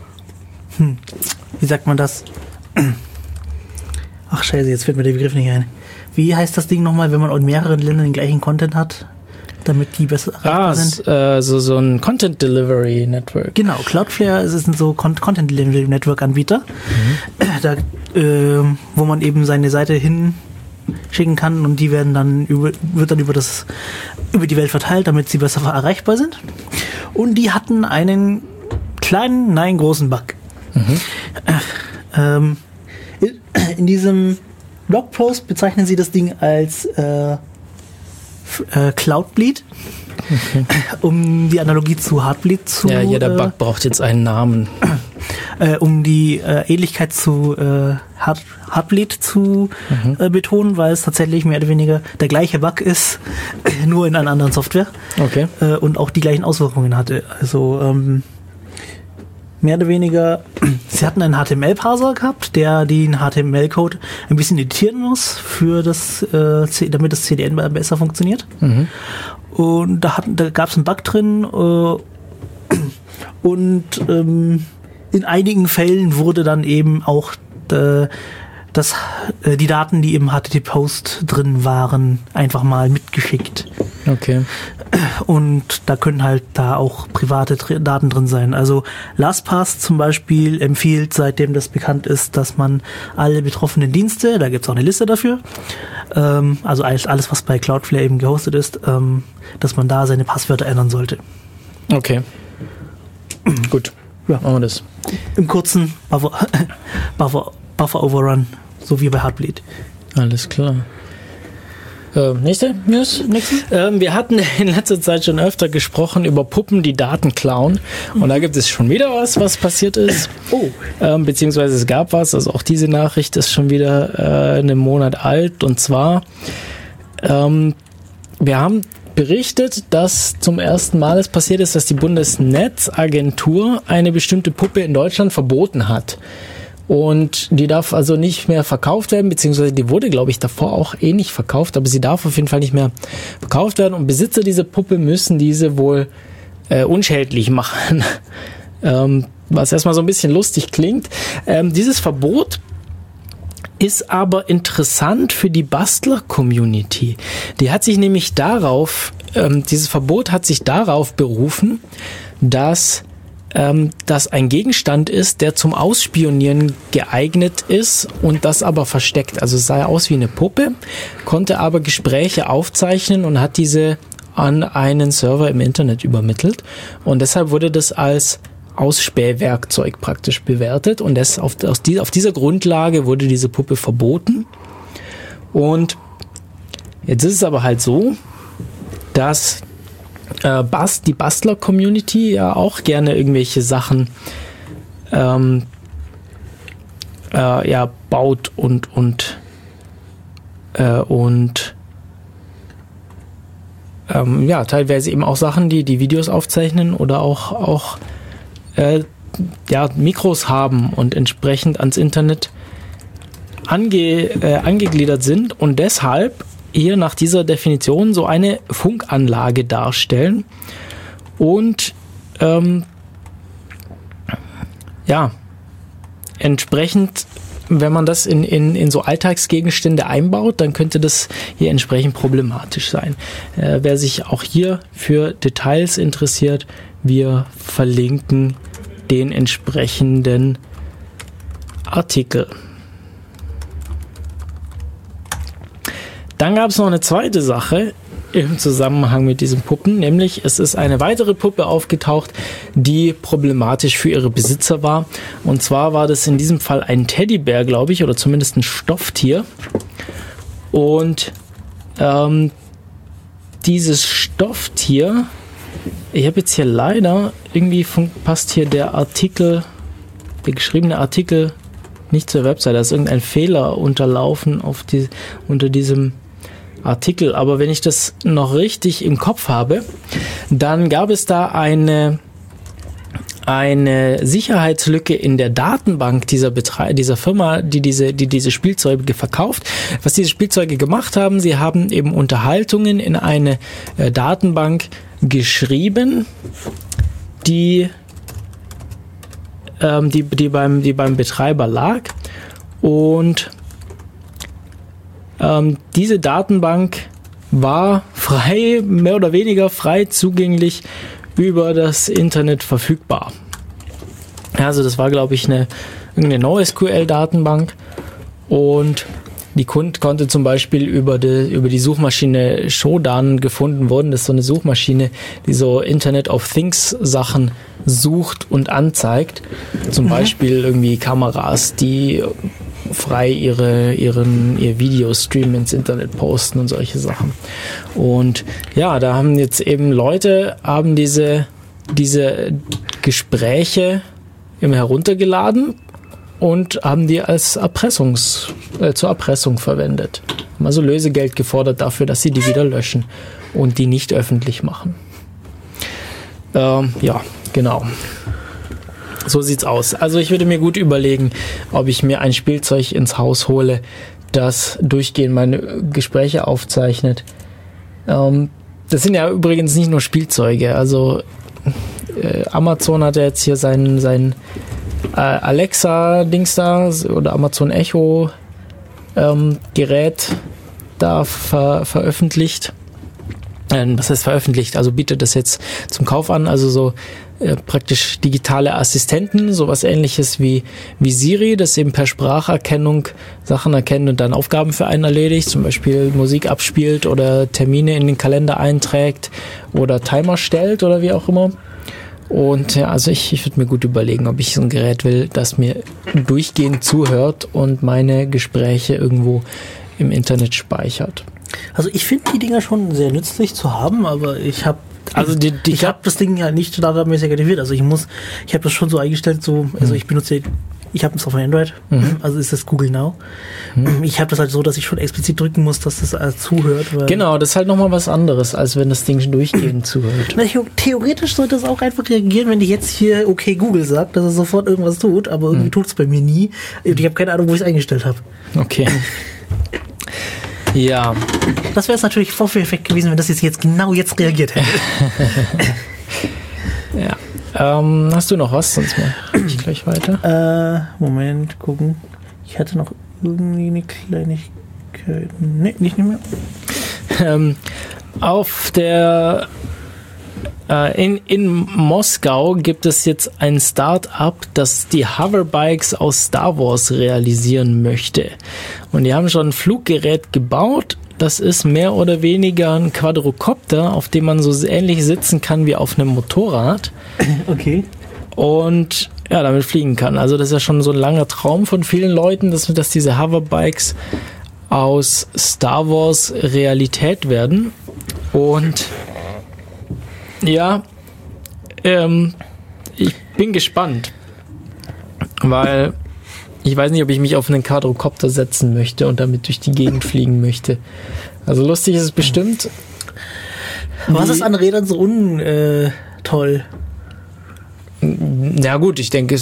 wie sagt man das? Ach scheiße, jetzt fällt mir der Begriff nicht ein. Wie heißt das Ding nochmal, wenn man in mehreren Ländern den gleichen Content hat, damit die besser erreichbar sind? So ein Content Delivery Network. Genau, Cloudflare ist ein so Content Delivery Network Anbieter, wo man eben seine Seite hinschicken kann und die werden dann über die Welt verteilt, damit sie besser erreichbar sind. Und die hatten einen großen Bug. In diesem Blogpost bezeichnen sie das Ding als Cloudbleed, um die Analogie zu Heartbleed zu... Ja, jeder Bug braucht jetzt einen Namen. Um die Ähnlichkeit zu Heartbleed zu betonen, weil es tatsächlich mehr oder weniger der gleiche Bug ist, nur in einer anderen Software. Okay. Und auch die gleichen Auswirkungen hatte. Also mehr oder weniger, sie hatten einen HTML-Parser gehabt, der den HTML-Code ein bisschen editieren muss, damit das CDN besser funktioniert. Und da gab es einen Bug drin und in einigen Fällen wurde dann eben auch die Daten, die im HTTP-Post drin waren, einfach mal mitgeschickt. Okay. Und da können halt da auch private Daten drin sein. Also LastPass zum Beispiel empfiehlt, seitdem das bekannt ist, dass man alle betroffenen Dienste, da gibt es auch eine Liste dafür, also alles, was bei Cloudflare eben gehostet ist, dass man da seine Passwörter ändern sollte. Okay. Gut, ja, machen wir das. Im kurzen Buffer Overrun, so wie bei Heartbleed. Alles klar. Nächste News? Wir hatten in letzter Zeit schon öfter gesprochen über Puppen, die Daten klauen. Und da gibt es schon wieder was passiert ist. Beziehungsweise es gab was. Also auch diese Nachricht ist schon wieder einen Monat alt. Und zwar, wir haben berichtet, dass zum ersten Mal es passiert ist, dass die Bundesnetzagentur eine bestimmte Puppe in Deutschland verboten hat. Und die darf also nicht mehr verkauft werden, beziehungsweise die wurde, glaube ich, davor auch nicht verkauft, aber sie darf auf jeden Fall nicht mehr verkauft werden und Besitzer dieser Puppe müssen diese wohl unschädlich machen. Was erstmal so ein bisschen lustig klingt. Dieses Verbot ist aber interessant für die Bastler-Community. Die hat sich nämlich dieses Verbot hat sich darauf berufen, dass das ein Gegenstand ist, der zum Ausspionieren geeignet ist und das aber versteckt. Also es sah aus wie eine Puppe, konnte aber Gespräche aufzeichnen und hat diese an einen Server im Internet übermittelt. Und deshalb wurde das als Ausspähwerkzeug praktisch bewertet. Und auf dieser Grundlage wurde diese Puppe verboten. Und jetzt ist es aber halt so, dass die Bastler-Community ja auch gerne irgendwelche Sachen baut und teilweise eben auch Sachen, die Videos aufzeichnen oder auch Mikros haben und entsprechend ans Internet angegliedert sind und deshalb hier nach dieser Definition so eine Funkanlage darstellen und entsprechend, wenn man das in so Alltagsgegenstände einbaut, dann könnte das hier entsprechend problematisch sein. Wer sich auch hier für Details interessiert, wir verlinken den entsprechenden Artikel. Dann gab es noch eine zweite Sache im Zusammenhang mit diesen Puppen, nämlich es ist eine weitere Puppe aufgetaucht, die problematisch für ihre Besitzer war. Und zwar war das in diesem Fall ein Teddybär, glaube ich, oder zumindest ein Stofftier. Und dieses Stofftier, ich habe jetzt hier leider, irgendwie passt hier der geschriebene Artikel nicht zur Website, da ist irgendein Fehler unterlaufen unter diesem Artikel, aber wenn ich das noch richtig im Kopf habe, dann gab es da eine Sicherheitslücke in der Datenbank dieser Firma, die diese Spielzeuge verkauft. Was diese Spielzeuge gemacht haben, sie haben eben Unterhaltungen in eine Datenbank geschrieben, die beim Betreiber lag, und diese Datenbank war mehr oder weniger frei zugänglich über das Internet verfügbar. Also das war, glaube ich, irgendeine NoSQL-Datenbank, und die konnte zum Beispiel über die Suchmaschine Shodan gefunden worden. Das ist so eine Suchmaschine, die so Internet of Things Sachen sucht und anzeigt. Zum Beispiel irgendwie Kameras, die frei ihr Videostream ins Internet posten und solche Sachen. Und ja, da haben jetzt eben Leute diese Gespräche immer heruntergeladen und haben die als zur Erpressung verwendet. Haben also Lösegeld gefordert dafür, dass sie die wieder löschen und die nicht öffentlich machen. Genau. So sieht's aus. Also ich würde mir gut überlegen, ob ich mir ein Spielzeug ins Haus hole, das durchgehend meine Gespräche aufzeichnet. Das sind ja übrigens nicht nur Spielzeuge. Also Amazon hat ja jetzt hier sein Alexa-Dings da oder Amazon Echo Gerät da veröffentlicht. Was heißt veröffentlicht? Also bietet das jetzt zum Kauf an, also so praktisch digitale Assistenten, sowas ähnliches wie Siri, das eben per Spracherkennung Sachen erkennt und dann Aufgaben für einen erledigt, zum Beispiel Musik abspielt oder Termine in den Kalender einträgt oder Timer stellt oder wie auch immer. Und ja, also ich würde mir gut überlegen, ob ich so ein Gerät will, das mir durchgehend zuhört und meine Gespräche irgendwo im Internet speichert. Also ich finde die Dinger schon sehr nützlich zu haben, aber ich habe das Ding ja nicht standardmäßig aktiviert. Also ich habe das schon so eingestellt, ich habe es auf Android, also ist das Google Now. Ich habe das halt so, dass ich schon explizit drücken muss, dass das zuhört. Weil genau, das ist halt nochmal was anderes, als wenn das Ding durchgehend zuhört. Theoretisch sollte es auch einfach reagieren, wenn ich jetzt hier okay Google sagt, dass es sofort irgendwas tut, aber irgendwie tut es bei mir nie. Und ich habe keine Ahnung, wo ich es eingestellt habe. Okay. Ja. Das wäre es natürlich Vorführeffekt gewesen, wenn das jetzt genau jetzt reagiert hätte. Ja. Hast du noch was? Sonst mache ich gleich weiter. Moment, gucken. Ich hatte noch irgendwie eine Kleinigkeit. Nee, nicht mehr. Auf der in Moskau gibt es jetzt ein Start-up, das die Hoverbikes aus Star Wars realisieren möchte. Und die haben schon ein Fluggerät gebaut. Das ist mehr oder weniger ein Quadrocopter, auf dem man so ähnlich sitzen kann wie auf einem Motorrad. Okay. und ja, damit fliegen kann. Also das ist ja schon so ein langer Traum von vielen Leuten, dass diese Hoverbikes aus Star Wars Realität werden. Und ja, ich bin gespannt, weil ich weiß nicht, ob ich mich auf einen Quadrocopter setzen möchte und damit durch die Gegend fliegen möchte. Also lustig ist es bestimmt. Was ist an Rädern so toll? Ja gut, ich denke,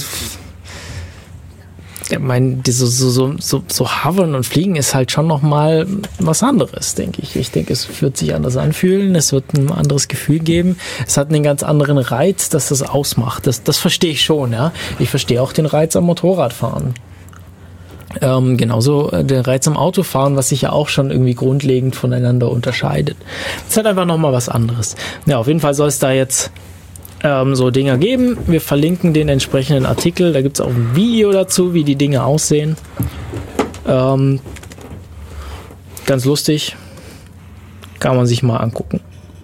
so hovern und fliegen ist halt schon nochmal was anderes, denke ich. Ich denke, es wird sich anders anfühlen, es wird ein anderes Gefühl geben, es hat einen ganz anderen Reiz, dass das ausmacht. Das verstehe ich schon, ja. Ich verstehe auch den Reiz am Motorradfahren. Genauso den Reiz am Autofahren, was sich ja auch schon irgendwie grundlegend voneinander unterscheidet. Es ist halt einfach nochmal was anderes. Ja, auf jeden Fall soll es da jetzt so Dinger geben. Wir verlinken den entsprechenden Artikel. Da gibt es auch ein Video dazu, wie die Dinge aussehen. Ganz lustig. Kann man sich mal angucken.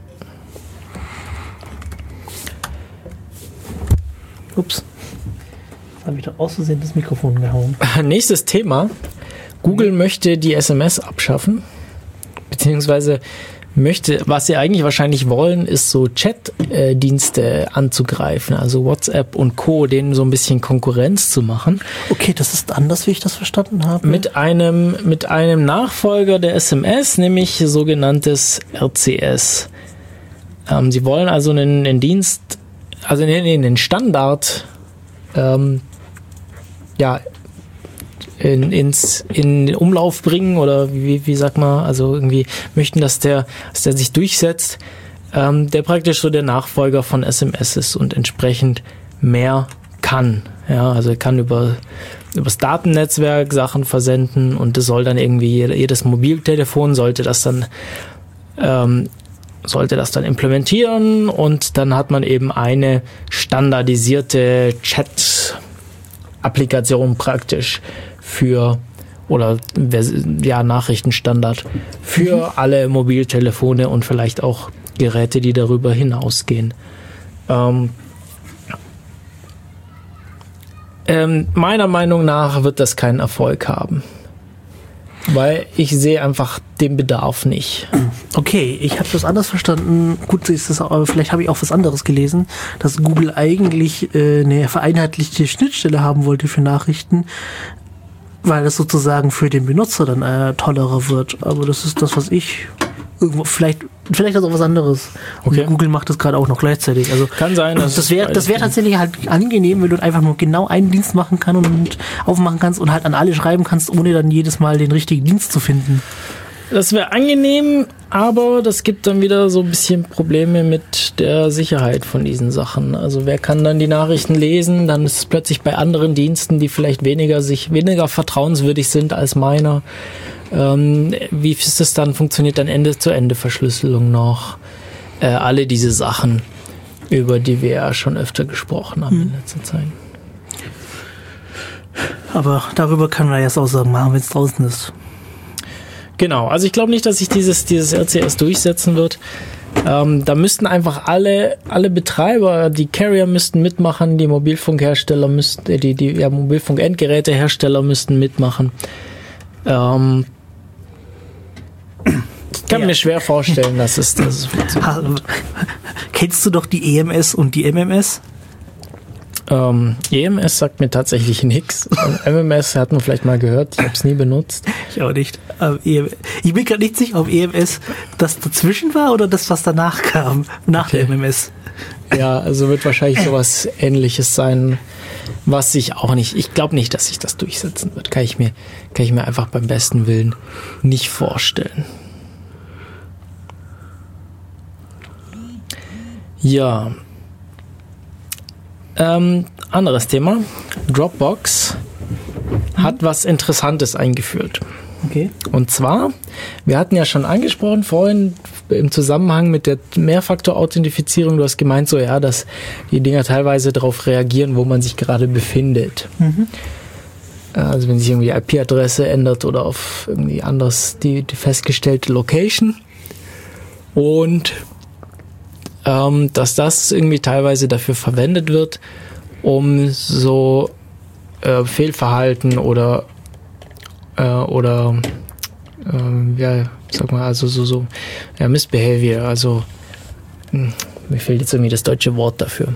Ups. Habe ich doch aus Versehen das Mikrofon gehauen. Nächstes Thema. Google möchte die SMS abschaffen. Beziehungsweise was sie eigentlich wahrscheinlich wollen, ist so Chat-Dienste anzugreifen, also WhatsApp und Co., denen so ein bisschen Konkurrenz zu machen. Okay, das ist anders, wie ich das verstanden habe. Mit einem Nachfolger der SMS, nämlich sogenanntes RCS. Sie wollen also einen Dienst, also einen Standard, in Umlauf bringen oder wie sagt man, also irgendwie möchten, dass der sich durchsetzt, der praktisch so der Nachfolger von SMS ist und entsprechend mehr kann. Ja, also er kann übers Datennetzwerk Sachen versenden und das soll dann irgendwie jedes Mobiltelefon sollte das dann implementieren und dann hat man eben eine standardisierte Chat-Applikation praktisch Nachrichtenstandard für alle Mobiltelefone und vielleicht auch Geräte, die darüber hinausgehen. Meiner Meinung nach wird das keinen Erfolg haben. Weil ich sehe einfach den Bedarf nicht. Okay, ich habe das anders verstanden. Gut, aber vielleicht habe ich auch was anderes gelesen, dass Google eigentlich eine vereinheitlichte Schnittstelle haben wollte für Nachrichten, weil das sozusagen für den Benutzer dann tollerer wird. Aber das ist das, was ich irgendwo vielleicht ist auch was anderes. Okay. Und Google macht das gerade auch noch gleichzeitig. Also kann sein. Das wäre tatsächlich halt angenehm, wenn du einfach nur genau einen Dienst machen kannst und aufmachen kannst und halt an alle schreiben kannst, ohne dann jedes Mal den richtigen Dienst zu finden. Das wäre angenehm, aber das gibt dann wieder so ein bisschen Probleme mit der Sicherheit von diesen Sachen. Also wer kann dann die Nachrichten lesen? Dann ist es plötzlich bei anderen Diensten, die vielleicht weniger vertrauenswürdig sind als meiner. Wie ist das dann? Funktioniert dann Ende-zu-Ende-Verschlüsselung noch? Alle diese Sachen, über die wir ja schon öfter gesprochen haben in letzter Zeit. Aber darüber können wir jetzt Aussagen machen, wenn es draußen ist. Genau, also ich glaube nicht, dass sich dieses RCS durchsetzen wird. Da müssten einfach alle Betreiber, die Carrier müssten mitmachen, die Mobilfunkhersteller müssten, die Mobilfunkendgerätehersteller müssten mitmachen. Ich kann mir schwer vorstellen, dass es funktioniert. Kennst du doch die EMS und die MMS? EMS sagt mir tatsächlich nichts. MMS hat man vielleicht mal gehört, ich habe es nie benutzt. Ich auch nicht. Ich bin gerade nicht sicher, ob EMS das dazwischen war oder das, was danach kam, nach der MMS. Ja, also wird wahrscheinlich sowas Ähnliches sein, was ich glaube nicht, dass sich das durchsetzen wird. Kann ich mir einfach beim besten Willen nicht vorstellen. Ja. Anderes Thema. Dropbox hat was Interessantes eingeführt. Okay. Und zwar, wir hatten ja schon angesprochen vorhin im Zusammenhang mit der Mehrfaktor-Authentifizierung, du hast gemeint so, ja, dass die Dinger teilweise darauf reagieren, wo man sich gerade befindet. Mhm. Also wenn sich irgendwie die IP-Adresse ändert oder auf irgendwie anders die festgestellte Location. Und dass das irgendwie teilweise dafür verwendet wird, um so Fehlverhalten oder Missbehavior, also mir fehlt jetzt irgendwie das deutsche Wort dafür.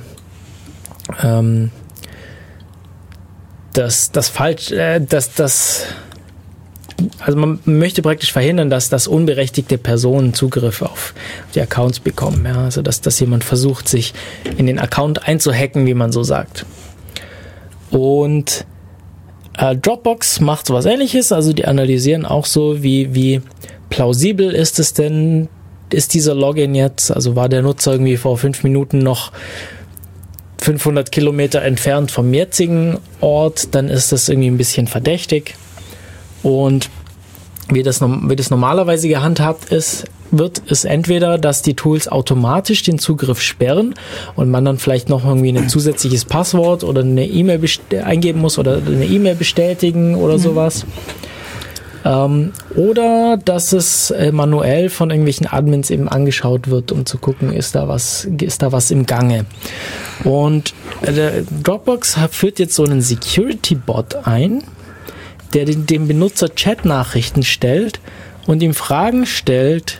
Also man möchte praktisch verhindern, dass unberechtigte Personen Zugriff auf die Accounts bekommen. Ja? Also dass jemand versucht, sich in den Account einzuhacken, wie man so sagt. Und Dropbox macht sowas Ähnliches, also die analysieren auch so, wie plausibel ist dieser Login jetzt, also war der Nutzer irgendwie vor 5 Minuten noch 500 Kilometer entfernt vom jetzigen Ort, dann ist das irgendwie ein bisschen verdächtig. Und wie das normalerweise gehandhabt ist entweder, dass die Tools automatisch den Zugriff sperren und man dann vielleicht noch irgendwie ein zusätzliches Passwort oder eine E-Mail eingeben muss oder eine E-Mail bestätigen oder sowas. Oder dass es manuell von irgendwelchen Admins eben angeschaut wird, um zu gucken, ist da was im Gange. Und Dropbox führt jetzt so einen Security-Bot ein, der dem Benutzer Chat-Nachrichten stellt und ihm Fragen stellt,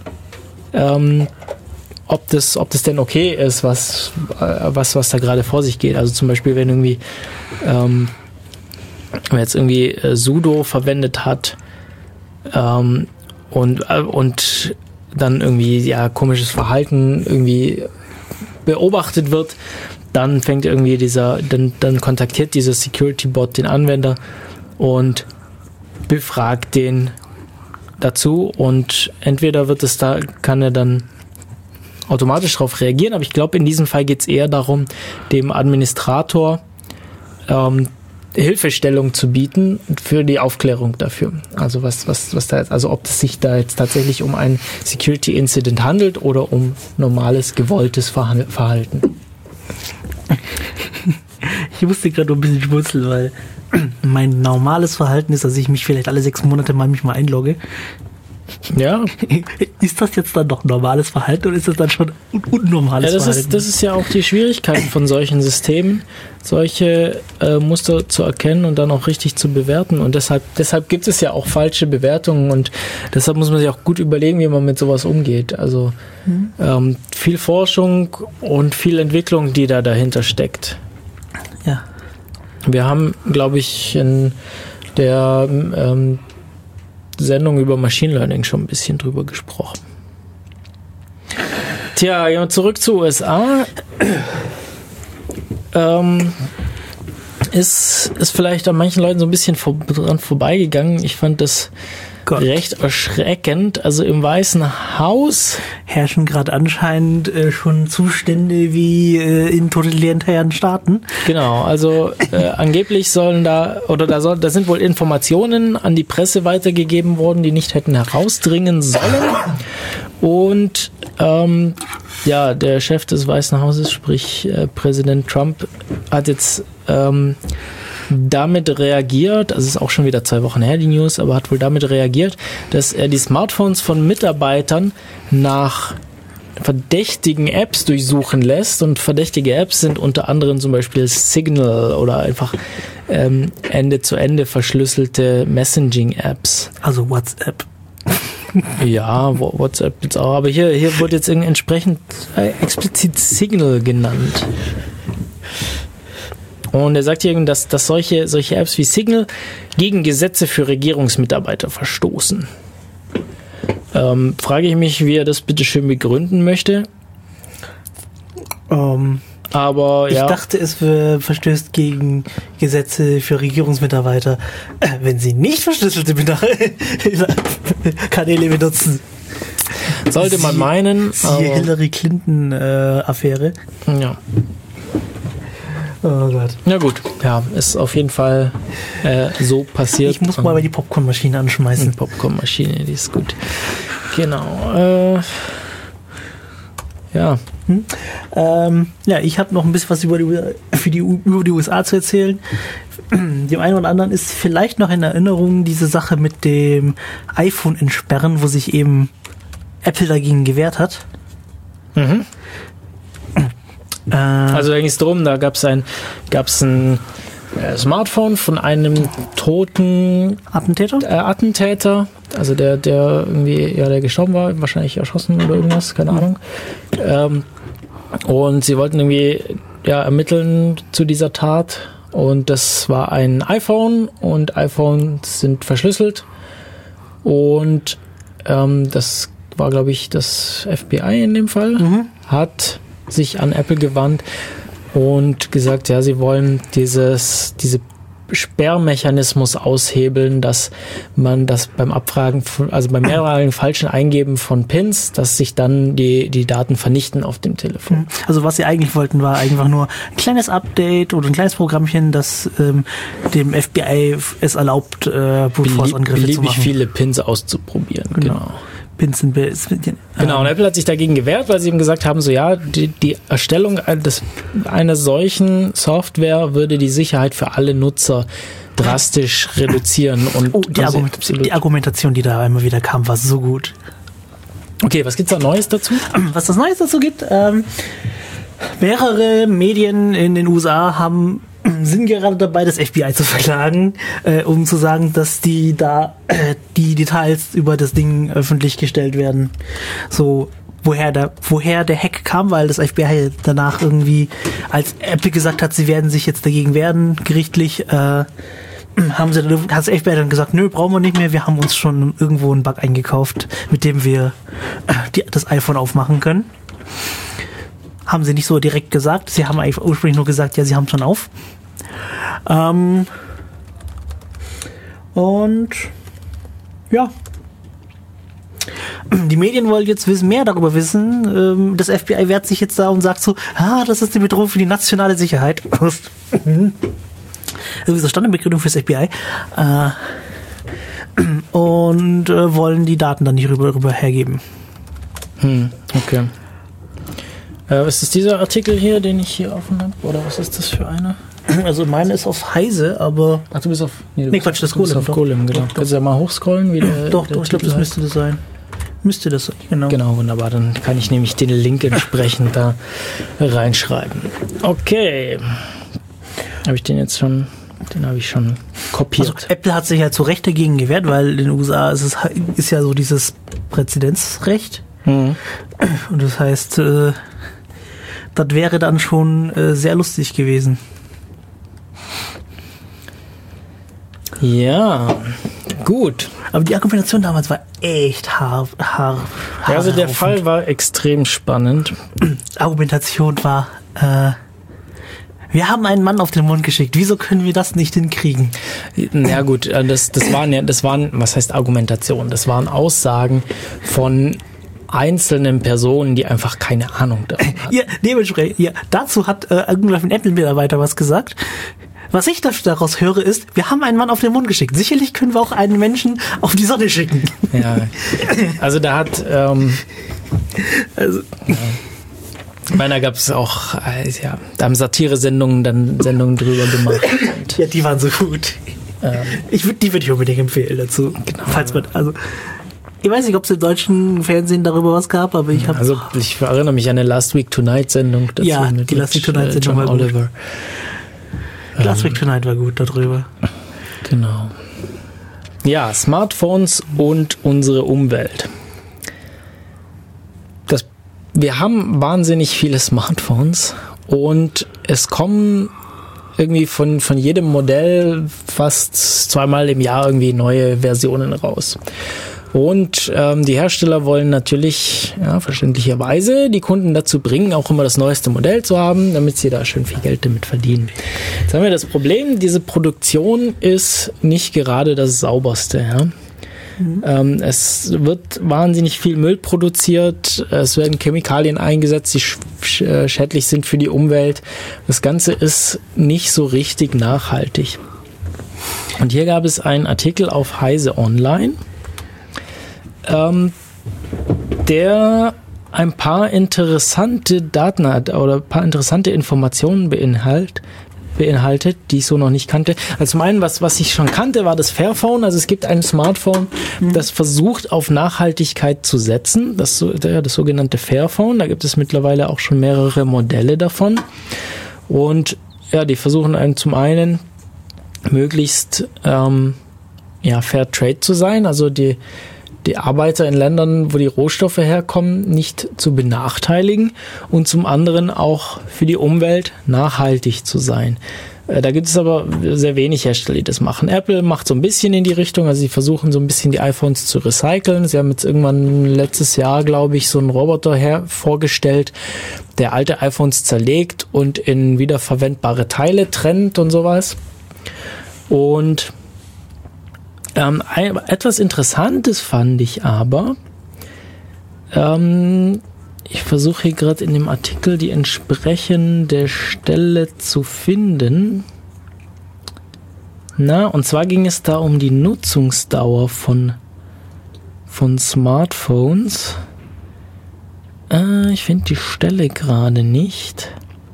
ob das denn okay ist, was da gerade vor sich geht. Also zum Beispiel, wenn irgendwie wenn jetzt irgendwie sudo verwendet hat und dann irgendwie komisches Verhalten irgendwie beobachtet wird, dann fängt irgendwie dann kontaktiert dieser Security-Bot den Anwender und befragt den dazu und entweder kann er dann automatisch darauf reagieren, aber ich glaube, in diesem Fall geht es eher darum, dem Administrator Hilfestellung zu bieten für die Aufklärung dafür. Also was da jetzt, also ob es sich da jetzt tatsächlich um ein Security Incident handelt oder um normales, gewolltes Verhalten. Ich musste gerade ein bisschen schmunzeln, weil mein normales Verhalten ist, dass ich mich vielleicht alle 6 Monate mal einlogge. Ja. Ist das jetzt dann noch normales Verhalten oder ist das dann schon unnormales Verhalten? Das ist ja auch die Schwierigkeit von solchen Systemen, solche Muster zu erkennen und dann auch richtig zu bewerten. Und deshalb gibt es ja auch falsche Bewertungen und deshalb muss man sich auch gut überlegen, wie man mit sowas umgeht. Also viel Forschung und viel Entwicklung, die da dahinter steckt. Ja. Wir haben, glaube ich, in der Sendung über Machine Learning schon ein bisschen drüber gesprochen. Tja, ja, zurück zu USA. Ist vielleicht an manchen Leuten so ein bisschen dran vorbeigegangen. Ich fand das recht erschreckend. Also im Weißen Haus herrschen gerade anscheinend schon Zustände wie in totalitären Staaten. Genau, also angeblich sollen da sind wohl Informationen an die Presse weitergegeben worden, die nicht hätten herausdringen sollen. Und der Chef des Weißen Hauses, sprich Präsident Trump, hat jetzt damit reagiert, also ist auch schon wieder 2 Wochen her, die News, aber hat wohl damit reagiert, dass er die Smartphones von Mitarbeitern nach verdächtigen Apps durchsuchen lässt und verdächtige Apps sind unter anderem zum Beispiel Signal oder einfach Ende-zu-Ende verschlüsselte Messaging-Apps. Also WhatsApp. Ja, WhatsApp jetzt auch, aber hier wurde jetzt entsprechend explizit Signal genannt. Und er sagt hier, dass solche Apps wie Signal gegen Gesetze für Regierungsmitarbeiter verstoßen. Frage ich mich, wie er das bitte schön begründen möchte. Aber ja. Ich dachte, es verstößt gegen Gesetze für Regierungsmitarbeiter, wenn sie nicht verschlüsselte Kanäle benutzen. Sollte man meinen. Die Hillary Clinton Affäre. Ja. Oh Gott. Ja gut, ja, ist auf jeden Fall so passiert. Ich muss mal die Popcornmaschine anschmeißen. Die Popcornmaschine, die ist gut. Genau. Ja. Ich habe noch ein bisschen was über die USA zu erzählen. Dem einen oder anderen ist vielleicht noch in Erinnerung diese Sache mit dem iPhone entsperren, wo sich eben Apple dagegen gewehrt hat. Also da ging es darum, da gab es ein Smartphone von einem toten Attentäter, also der irgendwie, der gestorben war, wahrscheinlich erschossen oder irgendwas, keine Ahnung. Und sie wollten irgendwie ermitteln zu dieser Tat, und das war ein iPhone, und iPhones sind verschlüsselt, und das war, glaube ich, das FBI in dem Fall, hat sich an Apple gewandt und gesagt, ja, sie wollen diese Sperrmechanismus aushebeln, dass man das beim Abfragen, also beim mehrmaligen falschen Eingeben von Pins, dass sich dann die Daten vernichten auf dem Telefon. Also was sie eigentlich wollten, war einfach nur ein kleines Update oder ein kleines Programmchen, das dem FBI es erlaubt, Brute Force Angriffe zu machen. Viele Pins auszuprobieren, genau. Genau, und Apple hat sich dagegen gewehrt, weil sie ihm gesagt haben, die Erstellung einer solchen Software würde die Sicherheit für alle Nutzer drastisch reduzieren. Und die Argumentation, die da immer wieder kam, war so gut. Okay, was gibt's da Neues dazu? Was das Neues dazu gibt, mehrere Medien in den USA sind gerade dabei, das FBI zu verklagen, um zu sagen, dass die Details über das Ding öffentlich gestellt werden. So, woher der Hack kam, weil das FBI danach irgendwie, als Apple gesagt hat, sie werden sich jetzt dagegen wehren, gerichtlich, hat das FBI dann gesagt, nö, brauchen wir nicht mehr, wir haben uns schon irgendwo einen Bug eingekauft, mit dem wir das iPhone aufmachen können. Haben sie nicht so direkt gesagt. Sie haben eigentlich ursprünglich nur gesagt, ja, sie haben schon auf. Und ja. Die Medien wollen jetzt mehr darüber wissen. Das FBI wehrt sich jetzt da und sagt so, das ist die Bedrohung für die nationale Sicherheit. Also diese Standardbegründung fürs FBI. Und wollen die Daten dann nicht rüber hergeben. Okay. Was ist dieser Artikel hier, den ich hier offen habe? Oder was ist das für eine? Also meine ist auf Heise, aber... Ach, du bist auf... Quatsch, das Golem. Auf Golem, genau. Kannst du ja mal hochscrollen? Doch, ich glaube, das müsste das sein. Müsste das sein, genau. Genau, wunderbar. Dann kann ich nämlich den Link entsprechend da reinschreiben. Okay. Habe ich den jetzt schon... Den habe ich schon kopiert. Also Apple hat sich ja zu Recht dagegen gewehrt, weil in den USA ist ja so dieses Präzedenzrecht. Und das heißt... das wäre dann schon sehr lustig gewesen. Ja, gut. Aber die Argumentation damals war echt hart. Also der Fall war extrem spannend. Argumentation war, wir haben einen Mann auf den Mond geschickt. Wieso können wir das nicht hinkriegen? Ja gut, das waren, was heißt Argumentation? Das waren Aussagen von einzelnen Personen, die einfach keine Ahnung davon hatten. Ja, dementsprechend, dazu hat irgendein Apple-Mitarbeiter was gesagt. Was ich daraus höre ist, wir haben einen Mann auf den Mond geschickt. Sicherlich können wir auch einen Menschen auf die Sonne schicken. Ja, also da hat ich meine, da gab es auch, da haben Satire-Sendungen dann Sendungen drüber gemacht. Ja, die waren so gut. Die würde ich unbedingt empfehlen dazu. Genau. Falls man, ich weiß nicht, ob es im deutschen Fernsehen darüber was gab, aber ich habe... Also ich erinnere mich an eine Last Week Tonight-Sendung dazu. Ja, die Last Week Tonight-Sendung war gut. Oliver. Last Week Tonight war gut darüber. Genau. Ja, Smartphones und unsere Umwelt. Wir haben wahnsinnig viele Smartphones und es kommen irgendwie von jedem Modell fast zweimal im Jahr irgendwie neue Versionen raus. Und die Hersteller wollen natürlich, verständlicherweise, die Kunden dazu bringen, auch immer das neueste Modell zu haben, damit sie da schön viel Geld damit verdienen. Jetzt haben wir das Problem, diese Produktion ist nicht gerade das sauberste. Ja? Es wird wahnsinnig viel Müll produziert, es werden Chemikalien eingesetzt, die schädlich sind für die Umwelt. Das Ganze ist nicht so richtig nachhaltig. Und hier gab es einen Artikel auf Heise Online, der ein paar interessante Daten hat oder ein paar interessante Informationen beinhaltet, beinhaltet, die ich so noch nicht kannte. Also zum einen, was ich schon kannte, war das Fairphone. Also es gibt ein Smartphone, das versucht, auf Nachhaltigkeit zu setzen. Das sogenannte Fairphone. Da gibt es mittlerweile auch schon mehrere Modelle davon. Und ja, die versuchen einen zum einen möglichst Fair Trade zu sein, also die Arbeiter in Ländern, wo die Rohstoffe herkommen, nicht zu benachteiligen und zum anderen auch für die Umwelt nachhaltig zu sein. Da gibt es aber sehr wenig Hersteller, die das machen. Apple macht so ein bisschen in die Richtung, also sie versuchen so ein bisschen die iPhones zu recyceln. Sie haben jetzt irgendwann letztes Jahr, glaube ich, so einen Roboter vorgestellt, der alte iPhones zerlegt und in wiederverwendbare Teile trennt und sowas. Und etwas Interessantes fand ich aber, ich versuche hier gerade in dem Artikel die entsprechende Stelle zu finden. Und zwar ging es da um die Nutzungsdauer von Smartphones. Ich finde die Stelle gerade nicht.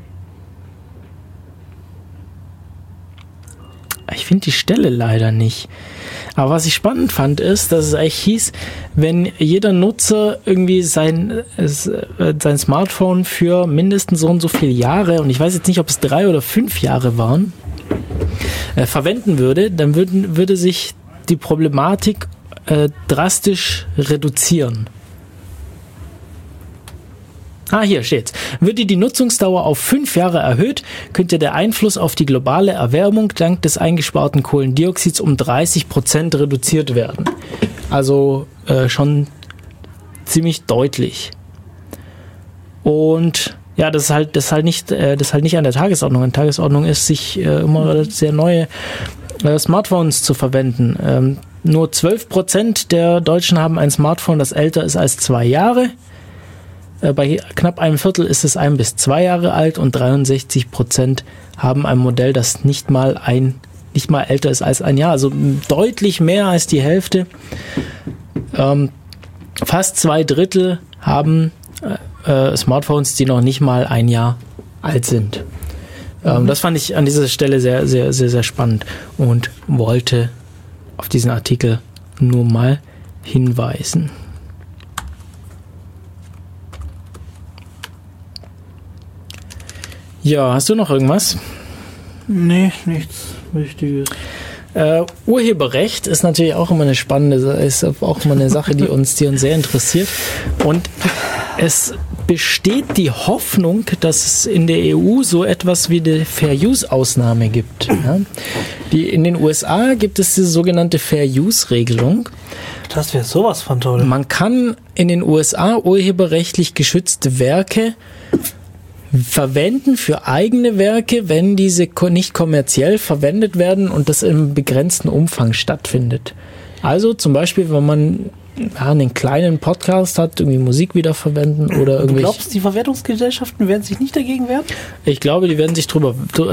Ich finde die Stelle leider nicht. Aber was ich spannend fand, ist, dass es eigentlich hieß, wenn jeder Nutzer irgendwie sein Smartphone für mindestens so und so viele Jahre, und ich weiß jetzt nicht, ob es 3 oder 5 Jahre waren, verwenden würde, dann würde sich die Problematik drastisch reduzieren. Hier steht's. Würde die Nutzungsdauer auf 5 Jahre erhöht, könnte der Einfluss auf die globale Erwärmung dank des eingesparten Kohlendioxids um 30% reduziert werden. Also schon ziemlich deutlich. Und ja, das ist halt nicht an der Tagesordnung. An der Tagesordnung ist, sich immer sehr neue Smartphones zu verwenden. Nur 12% der Deutschen haben ein Smartphone, das älter ist als 2 Jahre. Bei knapp einem Viertel ist es 1 bis 2 Jahre alt und 63% haben ein Modell, das nicht mal älter ist als ein Jahr. Also deutlich mehr als die Hälfte. Fast 2/3 haben Smartphones, die noch nicht mal ein Jahr alt sind. Das fand ich an dieser Stelle sehr, sehr, sehr, sehr spannend und wollte auf diesen Artikel nur mal hinweisen. Ja, hast du noch irgendwas? Nee, nichts Wichtiges. Urheberrecht ist natürlich auch immer eine Sache, die uns sehr interessiert. Und es besteht die Hoffnung, dass es in der EU so etwas wie eine Fair-Use-Ausnahme gibt. Ja? In den USA gibt es diese sogenannte Fair-Use-Regelung. Das wäre sowas von toll. Man kann in den USA urheberrechtlich geschützte Werke verwenden für eigene Werke, wenn diese nicht kommerziell verwendet werden und das im begrenzten Umfang stattfindet. Also zum Beispiel, wenn man einen kleinen Podcast hat, irgendwie Musik wiederverwenden oder irgendwie. Du glaubst, die Verwertungsgesellschaften werden sich nicht dagegen wehren? Ich glaube, die werden sich darüber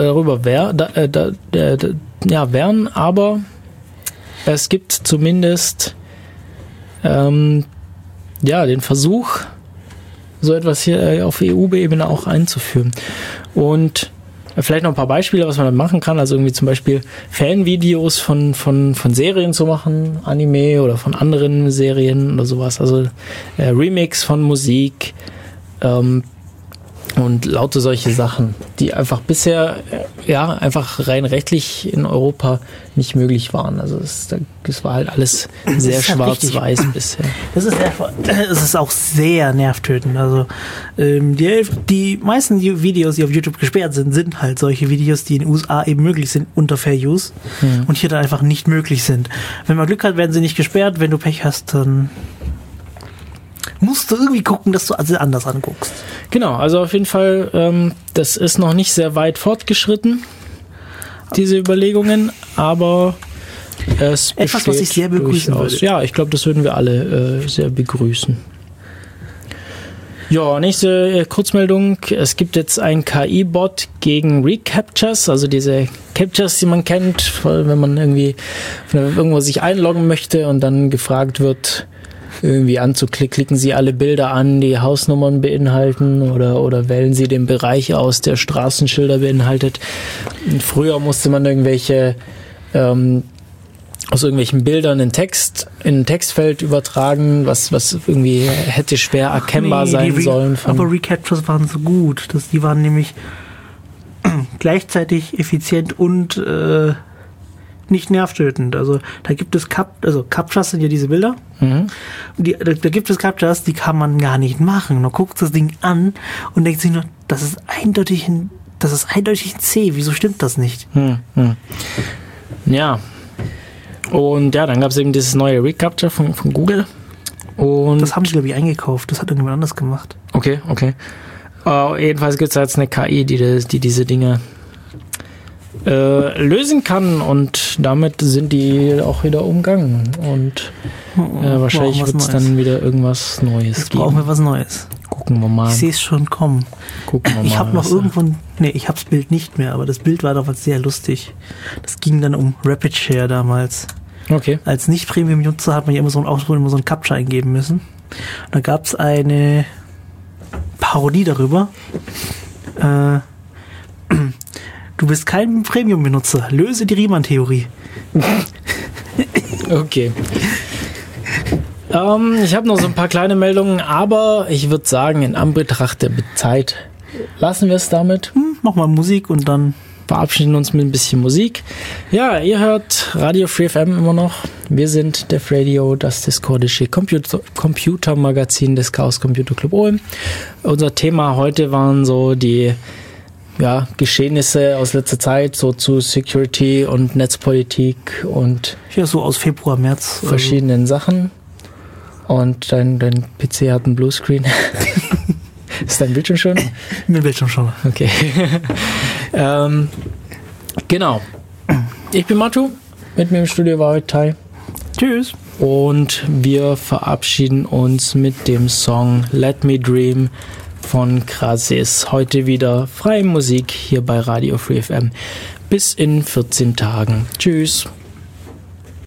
wehren, aber es gibt zumindest den Versuch, so etwas hier auf EU-Ebene auch einzuführen. Und vielleicht noch ein paar Beispiele, was man dann machen kann. Also irgendwie zum Beispiel Fanvideos von Serien zu machen, Anime oder von anderen Serien oder sowas. Also Remix von Musik und lauter solche Sachen, die einfach bisher einfach rein rechtlich in Europa nicht möglich waren. Also das war halt alles sehr schwarz-weiß bisher. Es ist auch sehr nervtötend. Also die meisten Videos, die auf YouTube gesperrt sind halt solche Videos, die in den USA eben möglich sind unter Fair Use und hier dann einfach nicht möglich sind. Wenn man Glück hat, werden sie nicht gesperrt. Wenn du Pech hast, dann musst du irgendwie gucken, dass du also anders anguckst. Genau, also auf jeden Fall, das ist noch nicht sehr weit fortgeschritten, diese Überlegungen, aber es besteht etwas, was ich sehr begrüßen würde. Ja, ich glaube, das würden wir alle sehr begrüßen. Ja, nächste Kurzmeldung. Es gibt jetzt ein KI-Bot gegen Recaptchas, also diese Captchas, die man kennt, wenn man irgendwie irgendwo sich einloggen möchte und dann gefragt wird, irgendwie anzuklicken. Klicken Sie alle Bilder an, die Hausnummern beinhalten oder wählen Sie den Bereich aus, der Straßenschilder beinhaltet. Und früher musste man irgendwelche aus irgendwelchen Bildern in ein Textfeld übertragen, was irgendwie hätte schwer erkennbar sein sollen. Aber Recaptures waren so gut, dass die waren nämlich gleichzeitig effizient und nicht nervtötend. Also da gibt es Captchas sind ja diese Bilder. Mhm. Da gibt es Captchas, die kann man gar nicht machen. Man guckt das Ding an und denkt sich nur, das ist eindeutig ein C. Wieso stimmt das nicht? Ja. Und ja, dann gab es eben dieses neue Recaptcha von Google. Und das haben sie, glaube ich, eingekauft. Das hat irgendjemand anders gemacht. Okay. Jedenfalls gibt es jetzt eine KI, die diese Dinge lösen kann, und damit sind die auch wieder umgangen. Und wahrscheinlich wird es dann wieder irgendwas Neues jetzt geben. Brauchen wir was Neues. Gucken wir mal. Ich sehe es schon kommen. Ich habe noch irgendwo ich habe das Bild nicht mehr, aber das Bild war damals sehr lustig. Das ging dann um Rapid Share damals. Okay. Als Nicht-Premium-Nutzer hat man ja immer so ein Captcha eingeben müssen. Und da gab es eine Parodie darüber. Du bist kein Premium-Benutzer. Löse die Riemann-Theorie. Okay. Ich habe noch so ein paar kleine Meldungen, aber ich würde sagen, in Anbetracht der Zeit lassen wir es damit. Mach mal Musik und dann verabschieden uns mit ein bisschen Musik. Ja, ihr hört Radio Free FM immer noch. Wir sind Def Radio, das discordische Computermagazin des Chaos Computer Club Ulm. Unser Thema heute waren so die Geschehnisse aus letzter Zeit, so zu Security und Netzpolitik und so aus Februar, März verschiedenen Sachen. Und dein PC hat einen Bluescreen. Ist dein Bildschirm schon? Mein Bildschirm schon. Okay. Genau. Ich bin Matu. Mit mir im Studio war heute Tai. Tschüss. Und wir verabschieden uns mit dem Song Let Me Dream von Krasis. Heute wieder freie Musik hier bei Radio Free FM. Bis in 14 Tagen. Tschüss.